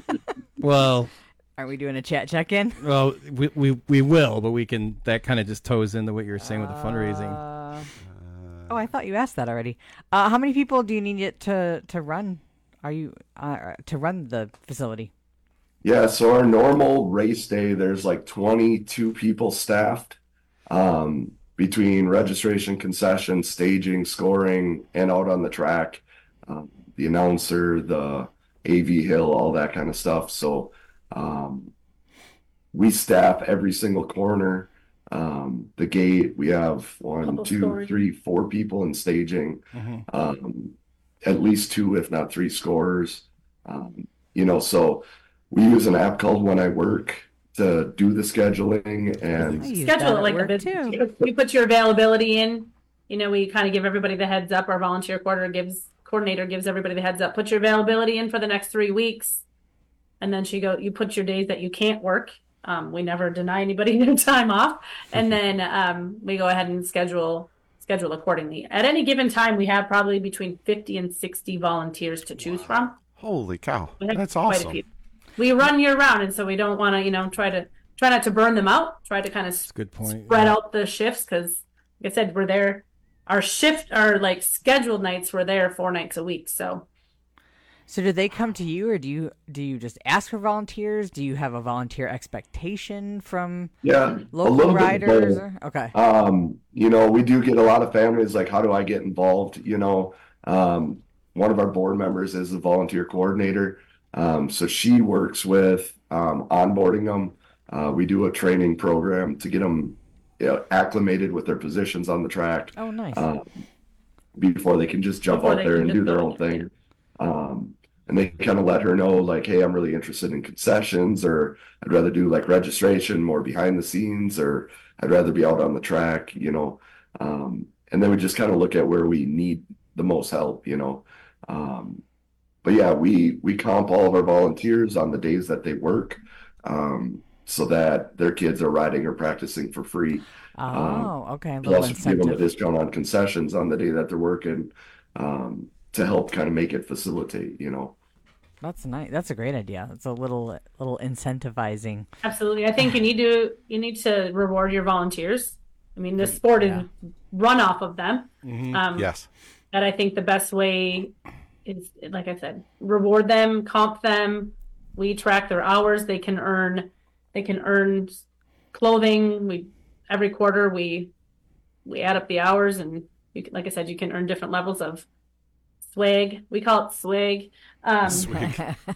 Well, Aren't we doing a chat check-in? well, we, we we will, but we can. That kind of just toes into what you were saying with the fundraising. Uh, oh, I thought you asked that already. Uh, how many people do you need it to to run? Are you uh, to run the facility? Yeah, so our normal race day, there's like twenty-two people staffed um, between registration, concession, staging, scoring, and out on the track. Um, the announcer, the A V hill, all that kind of stuff. So um, we staff every single corner. Um, the gate, we have one, Couple two, scoring. three, four people in staging. Mhm. Um, at least two, if not three scorers. Um, you know, so we use an app called When I Work to do the scheduling and schedule it like a business. Too. You put your availability in. You know, we kind of give everybody the heads up. Our volunteer coordinator gives coordinator gives everybody the heads up. Put your availability in for the next three weeks, and then she go. You put your days that you can't work. Um, we never deny anybody their time off, and then um, we go ahead and schedule schedule accordingly. At any given time, we have probably between fifty and sixty volunteers to choose from. Holy cow, that's awesome. We run year round, and so we don't want to, you know, try to try not to burn them out. Try to kind of good point. spread yeah. out the shifts because, like I said, we're there. Our shift, our like scheduled nights, we're there four nights a week. So, so do they come to you, or do you do you just ask for volunteers? Do you have a volunteer expectation from yeah local riders? Or? Okay. Um, you know, we do get a lot of families like, how do I get involved? You know, um, one of our board members is a volunteer coordinator. Um, so she works with um, onboarding them. Uh, we do a training program to get them you know, acclimated with their positions on the track. Oh, nice. Uh, before they can just jump Before out there and do their own it. thing. Um, and they kind of let her know, like, hey, I'm really interested in concessions, or I'd rather do like registration, more behind the scenes, or I'd rather be out on the track, you know. Um, and then we just kind of look at where we need the most help, you know. Um, But yeah, we we comp all of our volunteers on the days that they work, um, so that their kids are riding or practicing for free. Oh, um, okay. Plus, we give them a discount on concessions on the day that they're working, um, to help kind of make it facilitate. You know, that's nice. That's a great idea. It's a little little incentivizing. Absolutely, I think you need to you need to reward your volunteers. I mean, the sport yeah. is run off of them. Mm-hmm. Um, yes, and I think the best way. Is, like I said, reward them, comp them. We track their hours. They can earn, they can earn clothing. We every quarter we we add up the hours, and you can, like I said, you can earn different levels of swag. We call it swag. Um, swag.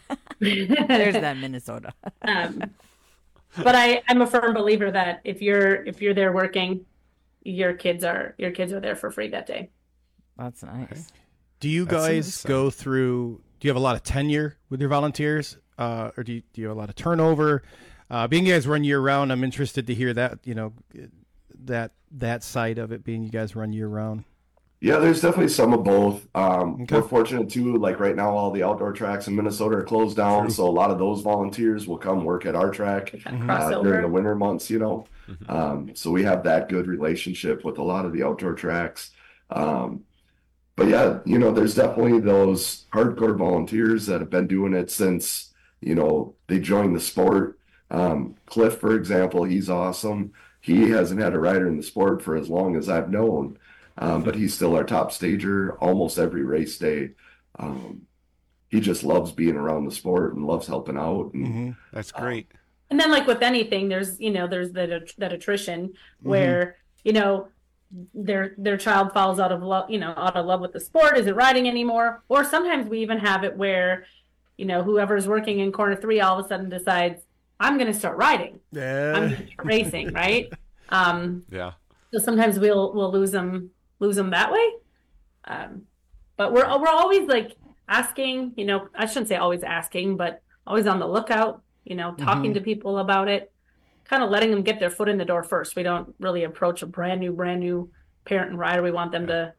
There's that Minnesota. um, but I, I'm a firm believer that if you're if you're there working, your kids are your kids are there for free that day. That's nice. Okay. Do you That's guys nice. go through, do you have a lot of tenure with your volunteers? Uh, or do you, do you have a lot of turnover? Uh, being you guys run year round, I'm interested to hear that, you know, that, that side of it being you guys run year round. yeah, there's definitely some of both. Um, Okay. We're fortunate too, like right now, all the outdoor tracks in Minnesota are closed down. True. So a lot of those volunteers will come work at our track Kind of uh, during the crossover. winter months, you know. Um, so we have that good relationship with a lot of the outdoor tracks. Um, But yeah, you know, there's definitely those hardcore volunteers that have been doing it since, you know, they joined the sport. Um, Cliff, for example, he's awesome. He hasn't had a rider in the sport for as long as I've known, um, but he's still our top stager almost every race day. Um, he just loves being around the sport and loves helping out. And Mm-hmm. That's great. And then, like with anything, there's you know there's that that attrition where you know their their child falls out of love, you know, out of love with the sport, isn't riding anymore. Or sometimes we even have it where, you know, whoever's working in corner three all of a sudden decides, I'm going to start riding. I'm Yeah. going to start racing, right? Um, Yeah. so sometimes we'll we'll lose them lose them that way. Um, but we're we're always like asking, you know, I shouldn't say always asking, but always on the lookout, you know, talking to people about it. Kind of letting them get their foot in the door first. We don't really approach a brand new, brand new parent and rider. We want them to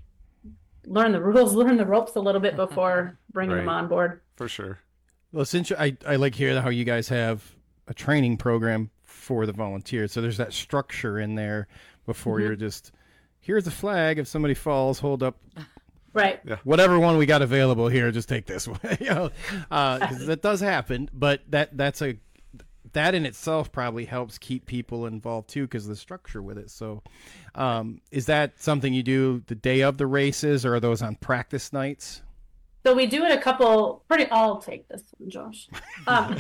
learn the rules, learn the ropes a little bit before bringing them Right. on board. For sure. Well, since I, I like hearing how you guys have a training program for the volunteers. So there's that structure in there before Mm-hmm. you're just, here's a flag. If somebody falls, hold up Right. whatever one we got available here. Just take this one. you know, uh, 'cause that does happen. But that that's a that in itself probably helps keep people involved too, because the structure with it. So, um, is that something you do the day of the races, or are those on practice nights? So we do it a couple pretty I'll take this one, Josh. Um,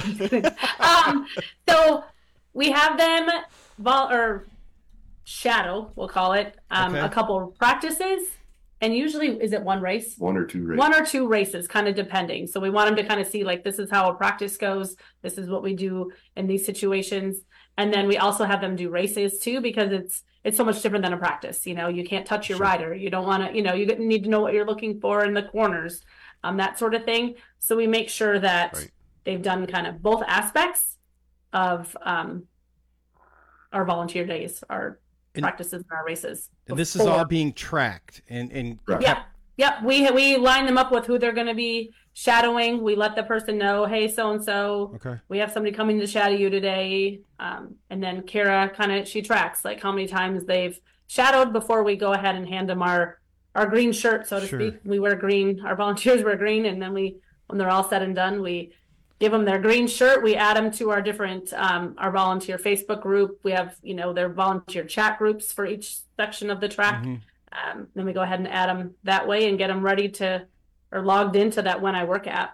um so we have them vol or shadow, we'll call it, um Okay. a couple practices, and usually is it one race? one or two races. One or two races, kind of depending. So we want them to kind of see like this is how a practice goes. This is what we do in these situations. And then we also have them do races too, because it's it's so much different than a practice. You know, you can't touch your rider. You don't want to, you know, you need to know what you're looking for in the corners. um, that sort of thing. So we make sure that Right. they've done kind of both aspects of um, our volunteer days, our And- practices, and our races. And this is all before- being tracked and and Right. Yeah, yeah. We we line them up with who they're going to be shadowing. We let the person know, hey, so and so, okay. we have somebody coming to shadow you today. Um, and then Kara kind of she tracks like how many times they've shadowed before we go ahead and hand them our our green shirt, so to Sure. speak. We wear green. Our volunteers wear green, and then we, when they're all said and done, we give them their green shirt. We add them to our different um, our volunteer Facebook group. We have you know their volunteer chat groups for each section of the track. Mhm. Um, then we go ahead and add them that way and get them ready to or logged into that When I Work app.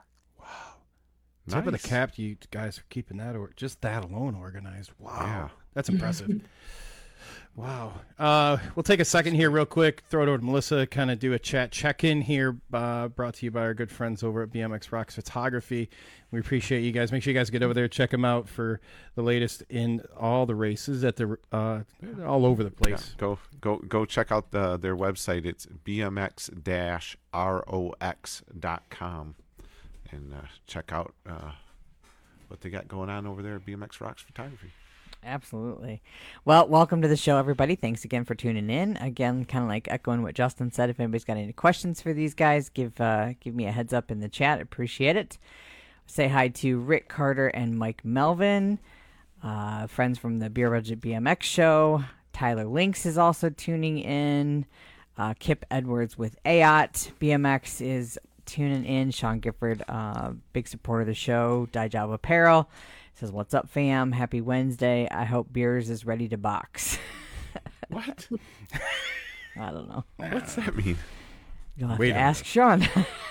Tip of Nice. the cap to you guys for keeping that or just that alone organized. Wow. Yeah. That's impressive. Wow. Uh, we'll take a second here real quick, throw it over to Melissa, kind of do a chat check-in here, uh, brought to you by our good friends over at B M X Rocks Photography. We appreciate you guys. Make sure you guys get over there, check them out for the latest in all the races at the uh, all over the Yeah, place. go go go check out the their website. It's b m x dash rox dot com and uh, check out uh, what they got going on over there at B M X Rocks Photography. Absolutely. Well, welcome to the show, everybody. Thanks again for tuning in. Again, kind of like echoing what Justin said. If anybody's got any questions for these guys, give uh, give me a heads up in the chat. Appreciate it. Say hi to Rick Carter and Mike Melvin, uh, friends from the Beer Budget B M X show. Tyler Lynx is also tuning in. Uh, Kip Edwards with A O T. B M X is tuning in. Sean Gifford, uh, big supporter of the show. Die Job Apparel says, "What's up, fam? Happy Wednesday. I hope Beers is ready to box." What? I don't know. What's that mean? You'll have Wait to a ask Sean.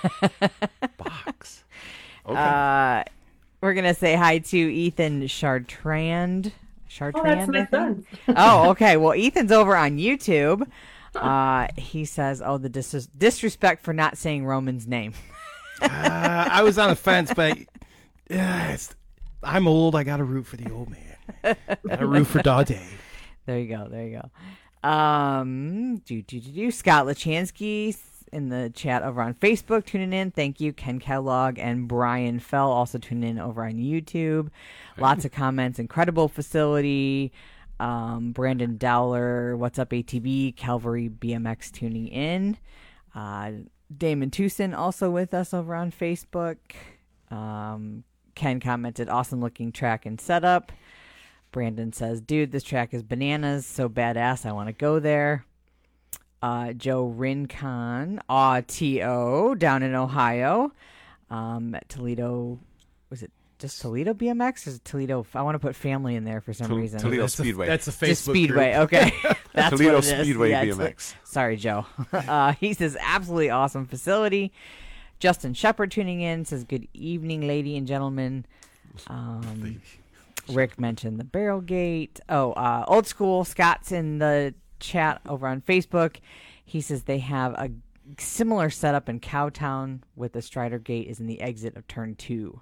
Box. Okay. uh, we're going to say hi to Ethan Chartrand. Chartrand, Oh, that's I my think? son. Oh, okay. Well, Ethan's over on YouTube. Uh, he says, oh, the dis- disrespect for not saying Roman's name. uh, I was on the fence, but yeah, it's, I'm old. I got to root for the old man. Got to root for Dade. There you go. There you go. Um, do, do, do, do. Scott Lachansky in the chat over on Facebook tuning in. Thank you. Ken Kellogg and Brian Fell also tuning in over on YouTube. Lots of comments. Incredible facility. Um, Brandon Dowler, what's up, A T B? Calvary B M X tuning in. Uh, Damon Tucson also with us over on Facebook. Um, Ken commented, awesome looking track and setup. Brandon says, dude, this track is bananas, so badass, I want to go there. Uh, Joe Rincon, Aw T O, down in Ohio. Um, at Toledo, was it just Toledo B M X? Or is it Toledo? I want to put family in there for some Tol- reason. Toledo That's the- Speedway. that's the Facebook Just Speedway, group. okay. That's Toledo what it is. Speedway Yeah, it's B M X. like- sorry, Joe. uh, he says, absolutely awesome facility. Justin Shepard tuning in says, good evening, lady and gentlemen. Um, Rick mentioned the barrel gate. Oh, uh, old school. Scott's in the chat over on Facebook. He says they have a similar setup in Cowtown with the Strider gate is in the exit of turn two.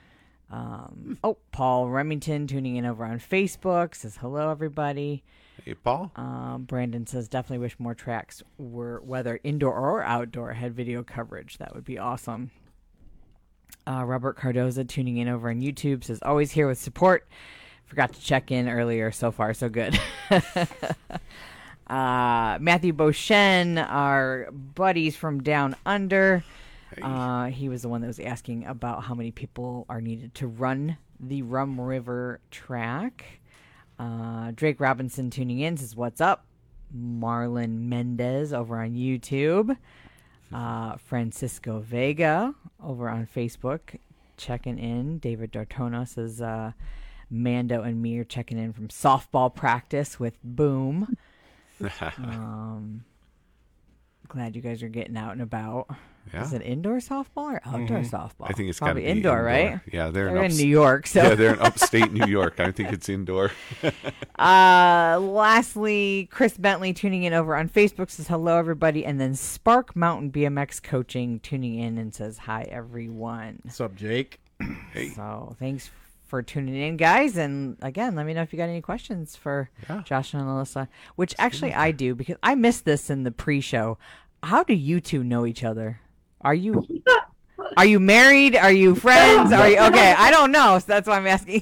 Um, oh, Paul Remington tuning in over on Facebook says, hello, everybody. Hey, Paul. Um, Brandon says, definitely wish more tracks were, whether indoor or outdoor, had video coverage. That would be awesome. Uh, Robert Cardoza tuning in over on YouTube says, always here with support. Forgot to check in earlier. So far, so good. uh, Matthew Beauchesne, our buddies from Down Under. Uh, he was the one that was asking about how many people are needed to run the Rum River track. Uh, Drake Robinson tuning in says, what's up? Marlon Mendez over on YouTube. Uh, Francisco Vega over on Facebook checking in. David Dartona says, uh, Mando and me are checking in from softball practice with Boom. um, glad you guys are getting out and about. Yeah. Is it indoor softball or outdoor Mhm. softball? I think it's got to probably be indoor, right? Yeah, they're, They're in, in ups- New York, so Yeah, they're in upstate New York. I think it's indoor. Uh, lastly, Chris Bentley tuning in over on Facebook says hello, everybody. And then Spark Mountain B M X Coaching tuning in and says hi, everyone. What's up, Jake? Hey. So thanks for tuning in, guys. And again, let me know if you got any questions for Yeah. Josh and Alyssa, which actually I do because I missed this in the pre-show. How do you two know each other? Are you Are you married? Are you friends? Are you okay? I don't know. So that's why I'm asking.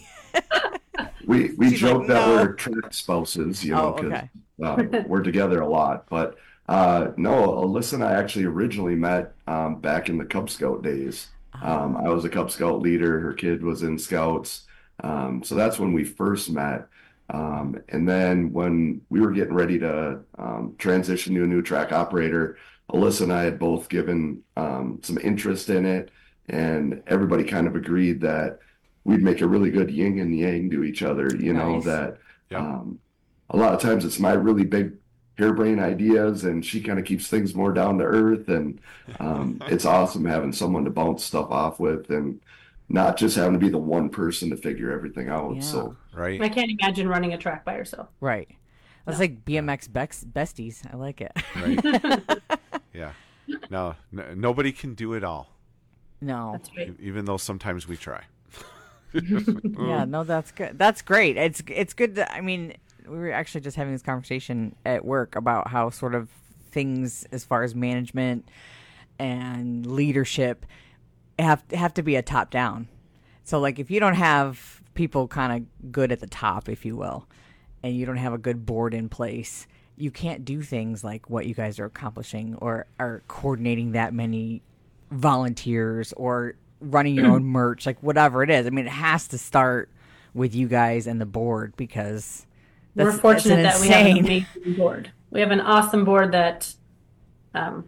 we we She's joke like, that no. we're track spouses, you know, Oh, because okay. uh, we're together a lot. But uh, no, Alyssa and I actually originally met um, back in the Cub Scout days. Um, I was a Cub Scout leader. Her kid was in Scouts. Um, so that's when we first met. Um, and then when we were getting ready to um, transition to a new track operator, Alyssa and I had both given um, some interest in it, and everybody kind of agreed that we'd make a really good yin and yang to each other. You know, Nice. that Yep. um, a lot of times it's my really big harebrained ideas, and she kind of keeps things more down to earth. And um, it's awesome having someone to bounce stuff off with, and not just having to be the one person to figure everything out. Yeah. So Right. I can't imagine running a track by yourself. Right. That's like B M X bex- besties. I like it. Right. Yeah. No, n- nobody can do it all, No. That's right. e- even though sometimes we try. Yeah, no, that's good. That's great. It's it's good to, I mean, we were actually just having this conversation at work about how sort of things as far as management and leadership have have to be a top down. So like if you don't have people kind of good at the top, if you will, and you don't have a good board in place, you can't do things like what you guys are accomplishing or are coordinating that many volunteers or running your own merch, like whatever it is. I mean, it has to start with you guys and the board, because that's, We're fortunate that's that we have an insane. amazing board. We have an awesome board that um,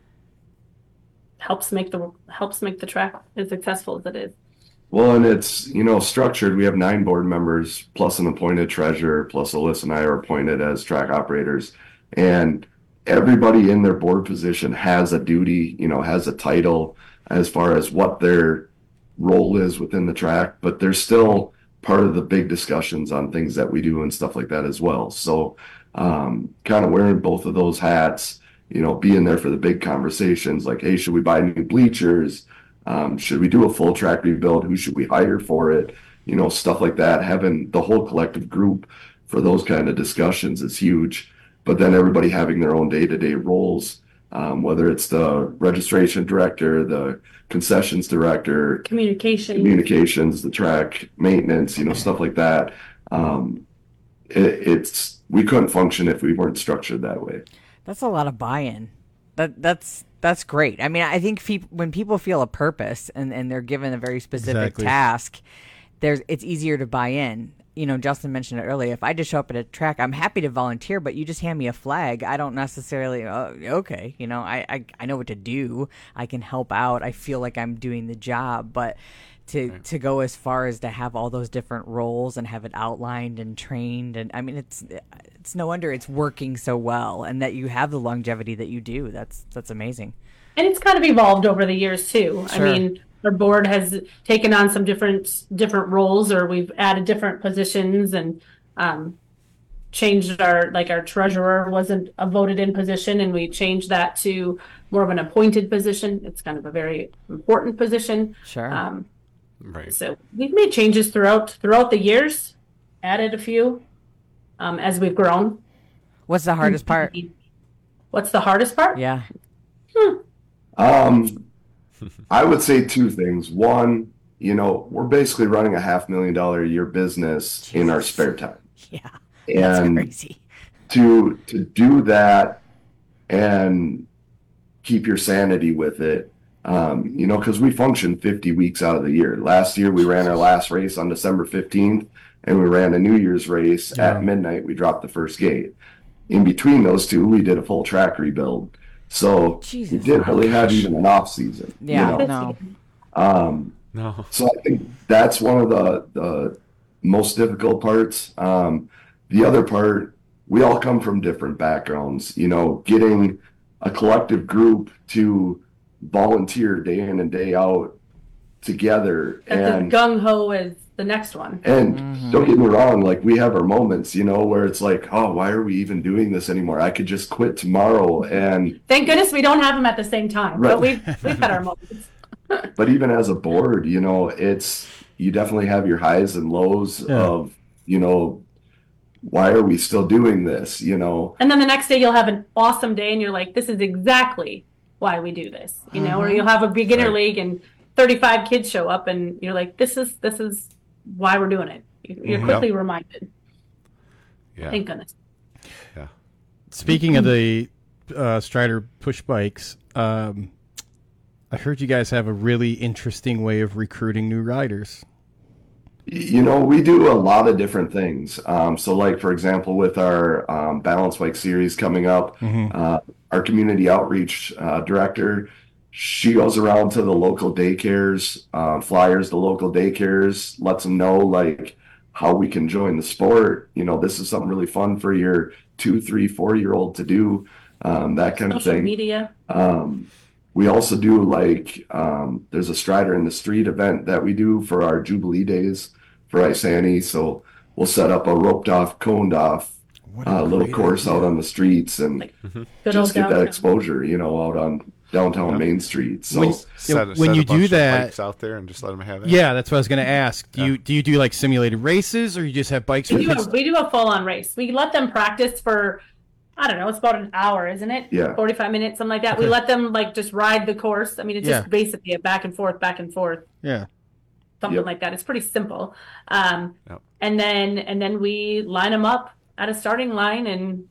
helps make the helps make the track as successful as it is. well, and it's, you know, structured. We have nine board members plus an appointed treasurer, plus Alyssa and I are appointed as track operators. And everybody in their board position has a duty, you know, has a title as far as what their role is within the track, but they're still part of the big discussions on things that we do and stuff like that as well. So um, kind of wearing both of those hats, you know, being there for the big conversations like, hey, should we buy new bleachers? Um, should we do a full track rebuild? Who should we hire for it? You know, stuff like that. Having the whole collective group for those kind of discussions is huge. But then everybody having their own day-to-day roles, um, whether it's the registration director, the concessions director, Communication. communications, the track maintenance, you know, stuff like that. Um, it, it's we couldn't function if we weren't structured that way. That's a lot of buy-in. That that's that's great. I mean, I think fe- when people feel a purpose and, and they're given a very specific Exactly. task, there's it's easier to buy in. You know, Justin mentioned it earlier. If I just show up at a track, I'm happy to volunteer, but you just hand me a flag. I don't necessarily, uh, okay, you know, I, I I know what to do. I can help out. I feel like I'm doing the job, but to to go as far as to have all those different roles and have it outlined and trained, and I mean, it's it's no wonder it's working so well, and that you have the longevity that you do. That's that's amazing. And it's kind of evolved over the years too. Sure. I mean, our board has taken on some different different roles, or we've added different positions and um, changed our like our treasurer wasn't a voted in position, and we changed that to more of an appointed position. It's kind of a very important position. Sure. Um, Right. so we've made changes throughout throughout the years, added a few um, as we've grown. What's the hardest part? What's the hardest part? Yeah. Um, I would say two things. One, you know, we're basically running a half million dollar a year business in our spare time. Yeah. That's And crazy. to to do that and keep your sanity with it, um, you know, because we function fifty weeks out of the year. Last year we ran our last race on December fifteenth, and we ran a New Year's race Yeah. at midnight. We dropped the first gate. In between those two, we did a full track rebuild. So we Jesus. didn't really have even an off season. Yeah. You know? No. Um, No. so I think that's one of the, the most difficult parts. Um, the other part, we all come from different backgrounds. You know, getting a collective group to volunteer day in and day out together. That's and as gung ho as the next one. and Mm-hmm. don't get me wrong, like we have our moments, you know, where it's like, oh, why are we even doing this anymore? I could just quit tomorrow. And Thank goodness we don't have them at the same time. Right. But we've we've had our moments. but even as a board, you know, it's you definitely have your highs and lows Yeah. of, you know, why are we still doing this? You know, And then the next day you'll have an awesome day and you're like, this is exactly why we do this. You know, or you'll have a beginner Right. league and thirty-five kids show up, and you're like, this is this is why we're doing it. You're quickly yep. reminded. Yeah. Thank goodness. Yeah. Speaking of the uh, Strider push bikes, um, I heard you guys have a really interesting way of recruiting new riders. You know, we do a lot of different things. Um, so, like, for example, with our um, Balance Bike series coming up, mm-hmm. uh, our community outreach uh, director, she goes around to the local daycares, uh, flyers the local daycares, lets them know, like, how we can join the sport. You know, this is something really fun for your two, three, four-year-old to do, um, that kind Social of thing. Media. Um, we also do, like, um, there's a Strider in the Street event that we do for our Jubilee Days for Isani. So we'll set up a roped-off, coned-off uh, little course idea. out on the streets and like, mm-hmm. just get that exposure, you know, out on downtown yeah. Main Street. So when, set, when set you a do that bikes out there and just let them have it. Yeah, that's what I was going to ask. Do yeah. you do you do like simulated races, or you just have bikes? We do, a, we do a full on race. We let them practice for, I don't know, it's about an hour, isn't it? Yeah, forty-five minutes, something like that. Okay. We let them like just ride the course. I mean, it's yeah. just basically a back and forth, back and forth. Yeah, something yep. like that. It's pretty simple. Um, yep. and then and then we line them up at a starting line and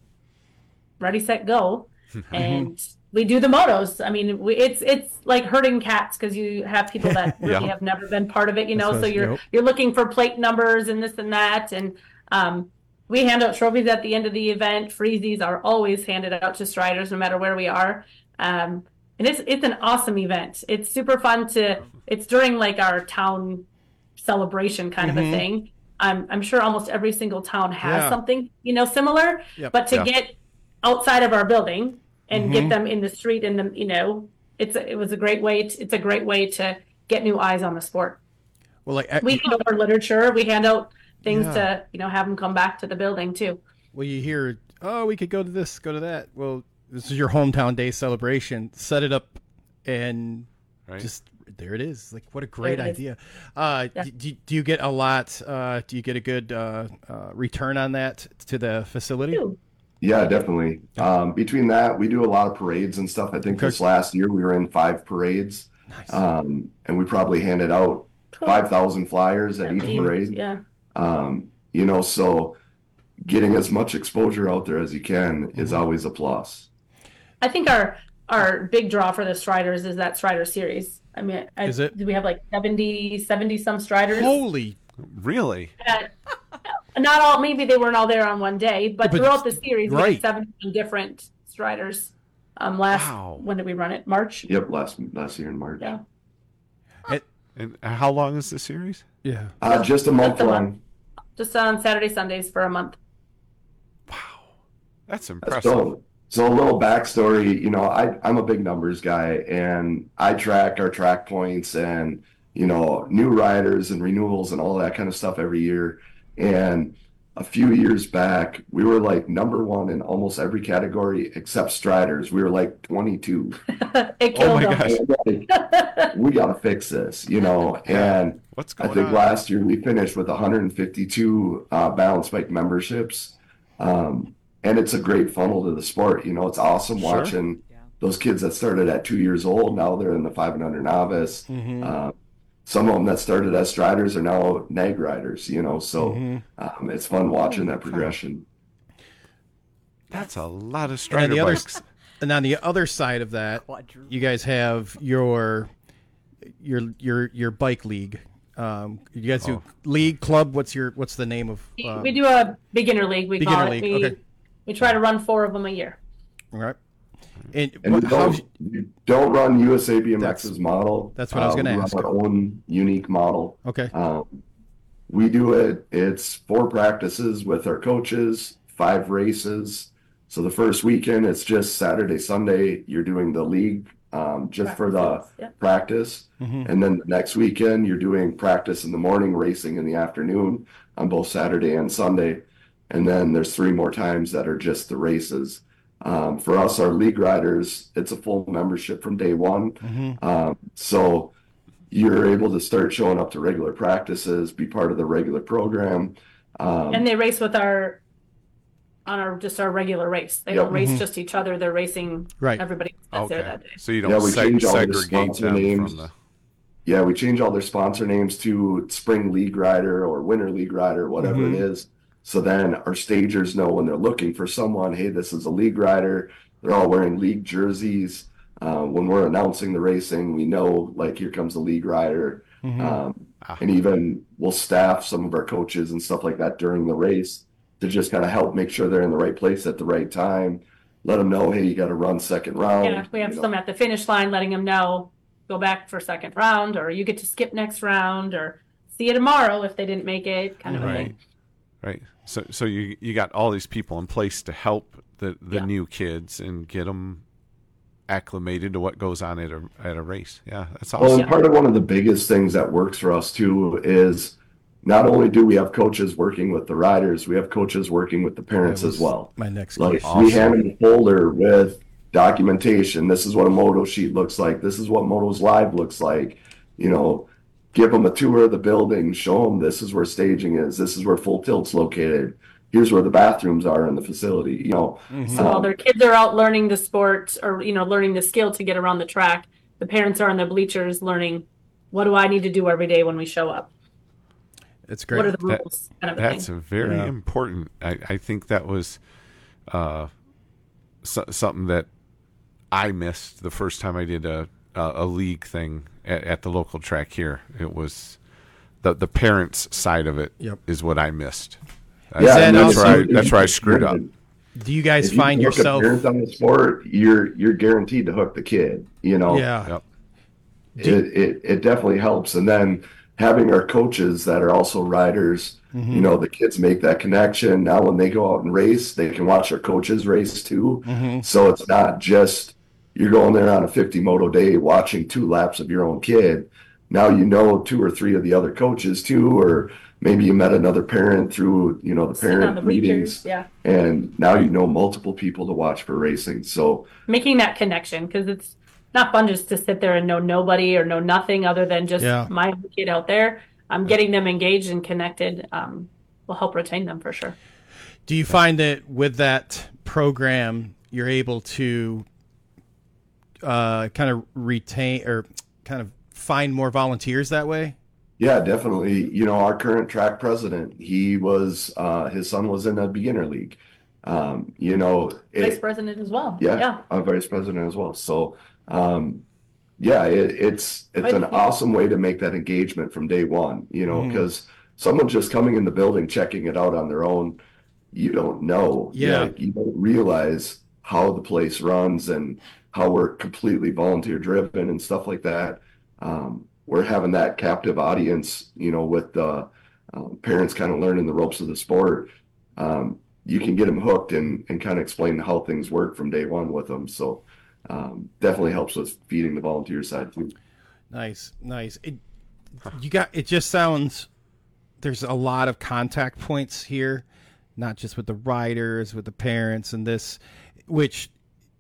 ready, set, go, and we do the motos. I mean, we, it's it's like herding cats because you have people that really yeah. have never been part of it, you know. That's so you're yep. you're looking for plate numbers and this and that, and um, we hand out trophies at the end of the event. Freezies are always handed out to Striders, no matter where we are. Um, and it's it's an awesome event. It's super fun to. It's during like our town celebration kind mm-hmm. of a thing. I'm I'm sure almost every single town has yeah. something, you know, similar. Yep. But to yeah. get outside of our building and mm-hmm. get them in the street and the, you know, it's a, it was a great way. To, it's a great way to get new eyes on the sport. Well, like I, we hand out literature, we hand out things yeah. to, you know, have them come back to the building too. Well, you hear, oh, we could go to this, go to that. Well, this is your hometown day celebration. Set it up, and right. just there it is. Like, what a great idea. Uh, yeah. do, do you get a lot? Uh, do you get a good uh, uh, return on that to the facility? Yeah, definitely. Um, between that, we do a lot of parades and stuff. I think okay. this last year we were in five parades, nice. um, and we probably handed out five thousand flyers at each parade. Yeah. Um, you know, so getting as much exposure out there as you can mm-hmm. is always a plus. I think our our big draw for the Striders is that Strider series. I mean, I, is it? Do we have like seventy, seventy some Striders? Holy, really? Uh, not all. Maybe they weren't all there on one day, but, but throughout the series, right. we had seventy different Striders. Um, last wow. when did we run it? March. Yep, last last year in March. Yeah. And, and how long is the series? Yeah, uh, just a month just a long. Month. Just on Saturday, Sundays for a month. Wow, that's impressive. So, so a little backstory. You know, I I'm a big numbers guy, and I track our track points and you know new riders and renewals and all that kind of stuff every year. And a few years back, we were like number one in almost every category except Striders. We were like twenty-two. It killed oh my them. gosh. Like, we got to fix this, you know. And what's going I think on? last year we finished with one hundred fifty-two uh, Balance Bike memberships. Um, and it's a great funnel to the sport. You know, it's awesome sure. watching yeah. those kids that started at two years old. Now they're in the five and under novice. Mm-hmm. Uh, some of them that started as Striders are now nag riders, you know, so mm-hmm. um, it's fun watching that progression. That's a lot of Strider and bikes. Other, and on the other side of that, you guys have your your your your bike league. Um, you guys do oh. league club. What's your what's the name of? Um, we do a beginner league. We beginner call it. league. We, okay. we try to run four of them a year. All right. And, and what, we, don't, we don't run U S A B M X's that's, model. That's what uh, I was going to ask. We run our own unique model. Okay. Um, we do it. It's four practices with our coaches, five races. So the first weekend, it's just Saturday, Sunday. You're doing the league um, just practice, for the yeah. practice. Mm-hmm. And then the next weekend, you're doing practice in the morning, racing in the afternoon on both Saturday and Sunday. And then there's three more times that are just the races. Um, for us, our league riders, it's a full membership from day one. Mm-hmm. Um, so you're able to start showing up to regular practices, be part of the regular program. Um, and they race with our, on our, just our regular race. They yep. don't race mm-hmm. just each other. They're racing right. everybody that's okay. there that day. So you don't yeah, we seg- change all the segregate sponsor them names. from the... yeah, we change all their sponsor names to Spring League Rider or Winter League Rider, whatever mm-hmm. it is. So then our stagers know when they're looking for someone, hey, this is a league rider. They're all wearing league jerseys. Uh, when we're announcing the racing, we know, like, here comes the league rider. Mm-hmm. Um, ah. And even we'll staff some of our coaches and stuff like that during the race to just kind of help make sure they're in the right place at the right time. Let them know, hey, you got to run second round. Yeah, we have some know. at the finish line letting them know, go back for second round, or you get to skip next round, or see you tomorrow if they didn't make it, kind of right. a thing. Right. So so you you got all these people in place to help the, the yeah. new kids and get them acclimated to what goes on at a at a race. Yeah, that's awesome. Well, and part of one of the biggest things that works for us too is not only do we have coaches working with the riders, we have coaches working with the parents as well. My next like awesome. We hand them a folder with documentation. This is what a moto sheet looks like. This is what Motos Live looks like. You know, give them a tour of the building, show them this is where staging is. This is where Full Tilt's located. Here's where the bathrooms are in the facility. You know, mm-hmm. so um, while their kids are out learning the sport or, you know, learning the skill to get around the track, the parents are in the bleachers learning, what do I need to do every day when we show up? It's great. What are the rules? That, kind of a that's thing. a very yeah. important. I, I think that was uh, so, something that I missed the first time I did a a, a league thing at, at the local track here. It was the the parents' side of it yep. is what I missed. Yeah, that's, that's where I that's where I screwed up. Do you guys if find you yourself parents on the sport? You're you're guaranteed to hook the kid. You know, yeah. Yep. It, it it definitely helps, and then having our coaches that are also riders. Mm-hmm. You know, the kids make that connection. Now when they go out and race, they can watch their coaches race too. Mm-hmm. So it's not just you're going there on a fifty moto day watching two laps of your own kid. Now you know two or three of the other coaches too, or maybe you met another parent through, you know, the parent the meetings. Yeah. And now you know multiple people to watch for racing. So making that connection, because it's not fun just to sit there and know nobody or know nothing other than just yeah. my kid out there. Um, getting them engaged and connected um, will help retain them for sure. Do you find that with that program, you're able to uh, kind of retain or kind of find more volunteers that way? Yeah, definitely. You know, our current track president, he was, uh, his son was in a beginner league. Um, you know, vice it, president as well. Yeah, yeah. a vice president as well. So, um, yeah, it, it's it's an awesome way to make that engagement from day one, you know, because mm-hmm. someone just coming in the building, checking it out on their own, you don't know. Yeah. Like, you don't realize how the place runs and how we're completely volunteer driven and stuff like that. Um, we're having that captive audience, you know, with the uh, parents kind of learning the ropes of the sport. Um, you can get them hooked and, and kind of explain how things work from day one with them. So, Um, definitely helps with feeding the volunteer side too. Nice, nice. It, you got. It just sounds. There's a lot of contact points here, not just with the riders, with the parents, and this, which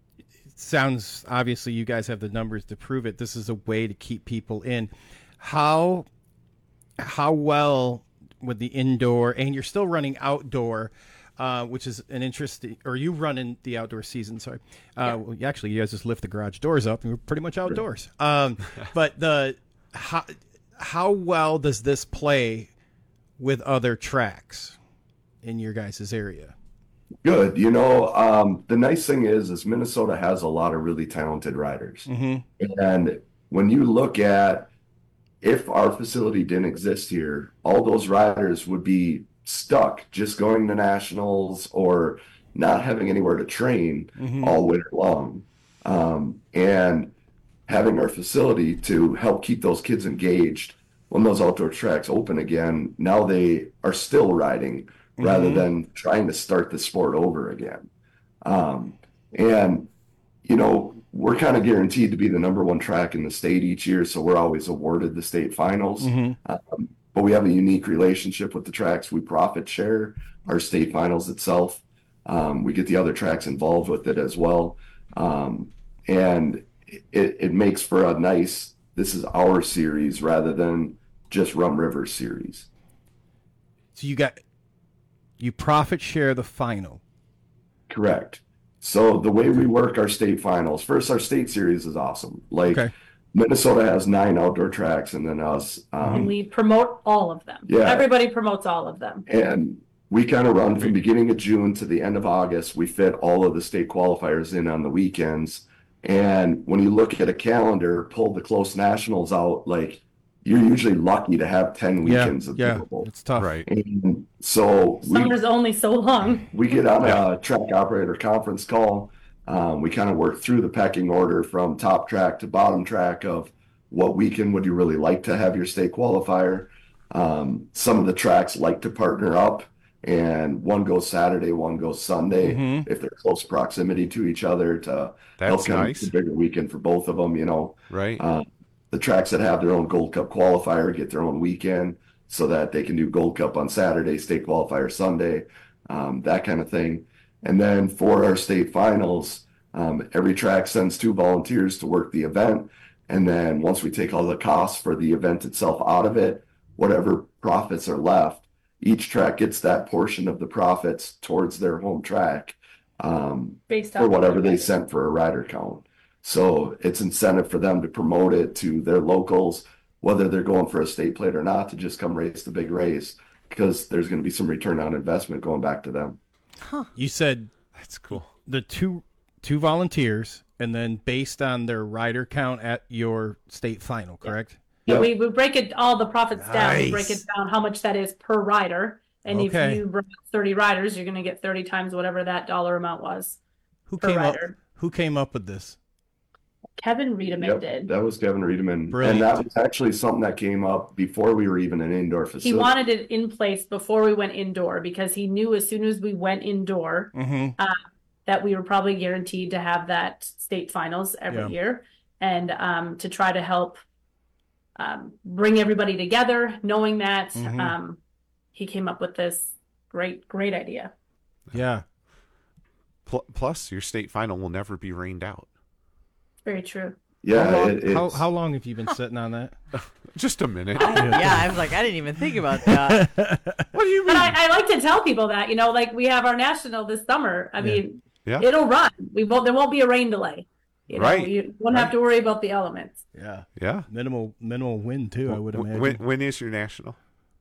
sounds obviously you guys have the numbers to prove it. This is a way to keep people in. How, how well with the indoor, and you're still running outdoor. Uh, which is an interesting, or you run in the outdoor season, sorry. Uh, yeah. Well, actually, you guys just lift the garage doors up and we're pretty much outdoors. Um, but the how, how well does this play with other tracks in your guys' area? Good. You know, um, the nice thing is, is Minnesota has a lot of really talented riders. Mm-hmm. And when you look at, if our facility didn't exist here, all those riders would be stuck just going to nationals or not having anywhere to train mm-hmm. all winter long. Um, and having our facility to help keep those kids engaged when those outdoor tracks open again, now they are still riding mm-hmm. rather than trying to start the sport over again. Um, and, you know, we're kind of guaranteed to be the number one track in the state each year. So we're always awarded the state finals. Mm-hmm. Um, But we have a unique relationship with the tracks. We profit share our state finals itself. Um, we get the other tracks involved with it as well. Um, and it, it makes for a nice, this is our series rather than just Rum River series. So you got, you profit share the final. Correct. So the way we work our state finals, first, our state series is awesome. Like, okay. Minnesota has nine outdoor tracks, and then us. Um, and we promote all of them. Yeah. Everybody promotes all of them. And we kind of run from beginning of June to the end of August. We fit all of the state qualifiers in on the weekends. And when you look at a calendar, pull the close nationals out, like you're usually lucky to have ten weekends yeah, available. Yeah, it's tough. Right. And so Summer's we, only so long. we get on a track operator conference call. Um, we kind of work through the pecking order from top track to bottom track of what weekend would you really like to have your state qualifier. Um, some of the tracks like to partner up, and one goes Saturday, one goes Sunday, Mm-hmm. if they're close proximity to each other to That's help kind nice. of make a bigger weekend for both of them, you know. Right. Uh, the tracks that have their own Gold Cup qualifier get their own weekend so that they can do Gold Cup on Saturday, state qualifier Sunday, um, that kind of thing. And then for our state finals, um, every track sends two volunteers to work the event. And then once we take all the costs for the event itself out of it, whatever profits are left, each track gets that portion of the profits towards their home track um, Based for on whatever they sent for a rider count. So it's incentive for them to promote it to their locals, whether they're going for a state plate or not, to just come race the big race, because there's going to be some return on investment going back to them. You said That's cool. the two two volunteers, and then based on their rider count at your state final, correct? Yeah, Yep. we, we break it all the profits down. We break Nice. it down how much that is per rider. And Okay. if you bring thirty riders, you're going to get thirty times whatever that dollar amount was. Who Per came up? rider. Who came up with this? Kevin Riedemann Yep, did. that was Kevin Riedemann. Brilliant. And that was actually something that came up before we were even an indoor facility. He wanted it in place before we went indoor because he knew as soon as we went indoor Mm-hmm. that we were probably guaranteed to have that state finals every Yeah. year, and um, to try to help um, bring everybody together, knowing that Mhm. um, he came up with this great, great idea. Yeah. Pl- plus, your state final will never be rained out. Very true. Yeah, How long, it, it's, how, how long have you been sitting on that? Just a minute. yeah, I was like, I didn't even think about that. What do you But mean? I, I like to tell people that, you know, like we have our national this summer. I mean, Yeah. it'll run. We won't. There won't be a rain delay. You know, Right. You won't have to worry about the elements. Yeah. Yeah. Minimal minimal win too, I would W- imagine. When, when is your national?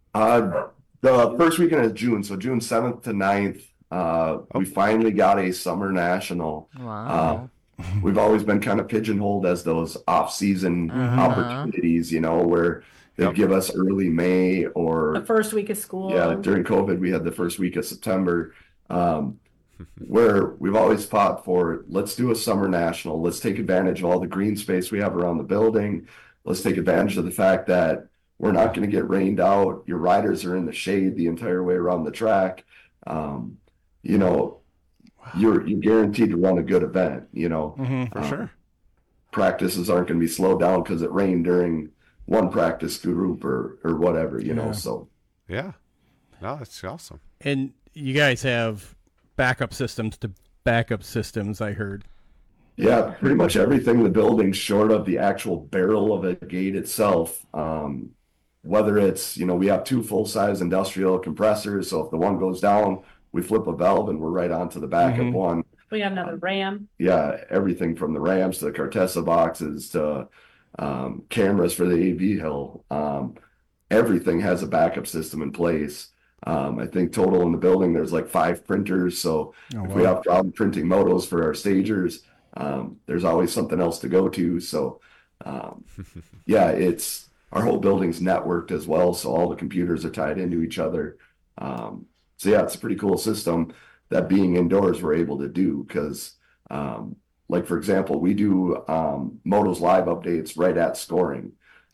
Uh, the first weekend of June, so June seventh to ninth, uh, we finally got a summer national. Wow. We've always been kind of pigeonholed as those off-season Uh-huh. opportunities, you know, where they Yep. give us early May or The first week of school. yeah, during COVID, we had the first week of September, um, where we've always fought for, let's do a summer national. Let's take advantage of all the green space we have around the building. Let's take advantage of the fact that we're not going to get rained out. Your riders are in the shade the entire way around the track. Um, you know, you're, you're guaranteed to run a good event, you know. Mhm. For Um, sure. Practices aren't going to be slowed down because it rained during one practice group or, or whatever, you Yeah. know, so. Yeah. No, that's awesome. And you guys have backup systems to backup systems, I heard. Yeah, pretty much everything in the building short of the actual barrel of a gate itself. Um, whether it's, you know, we have two full-size industrial compressors, so if the one goes down, we flip a valve and we're right onto the backup Mhm. one. We have another Ram. Yeah, everything from the Rams to the Cartessa boxes to um, cameras for the A V hill. Um, everything has a backup system in place. Um, I think total in the building, there's like five printers. So Oh, if we wow. have problem printing motos for our stagers, um, there's always something else to go to. So, um, yeah, it's our whole building's networked as well. So all the computers are tied into each other. Um, so yeah, it's a pretty cool system that being indoors we're able to do because, um, like for example, we do um, Motos live updates right at scoring.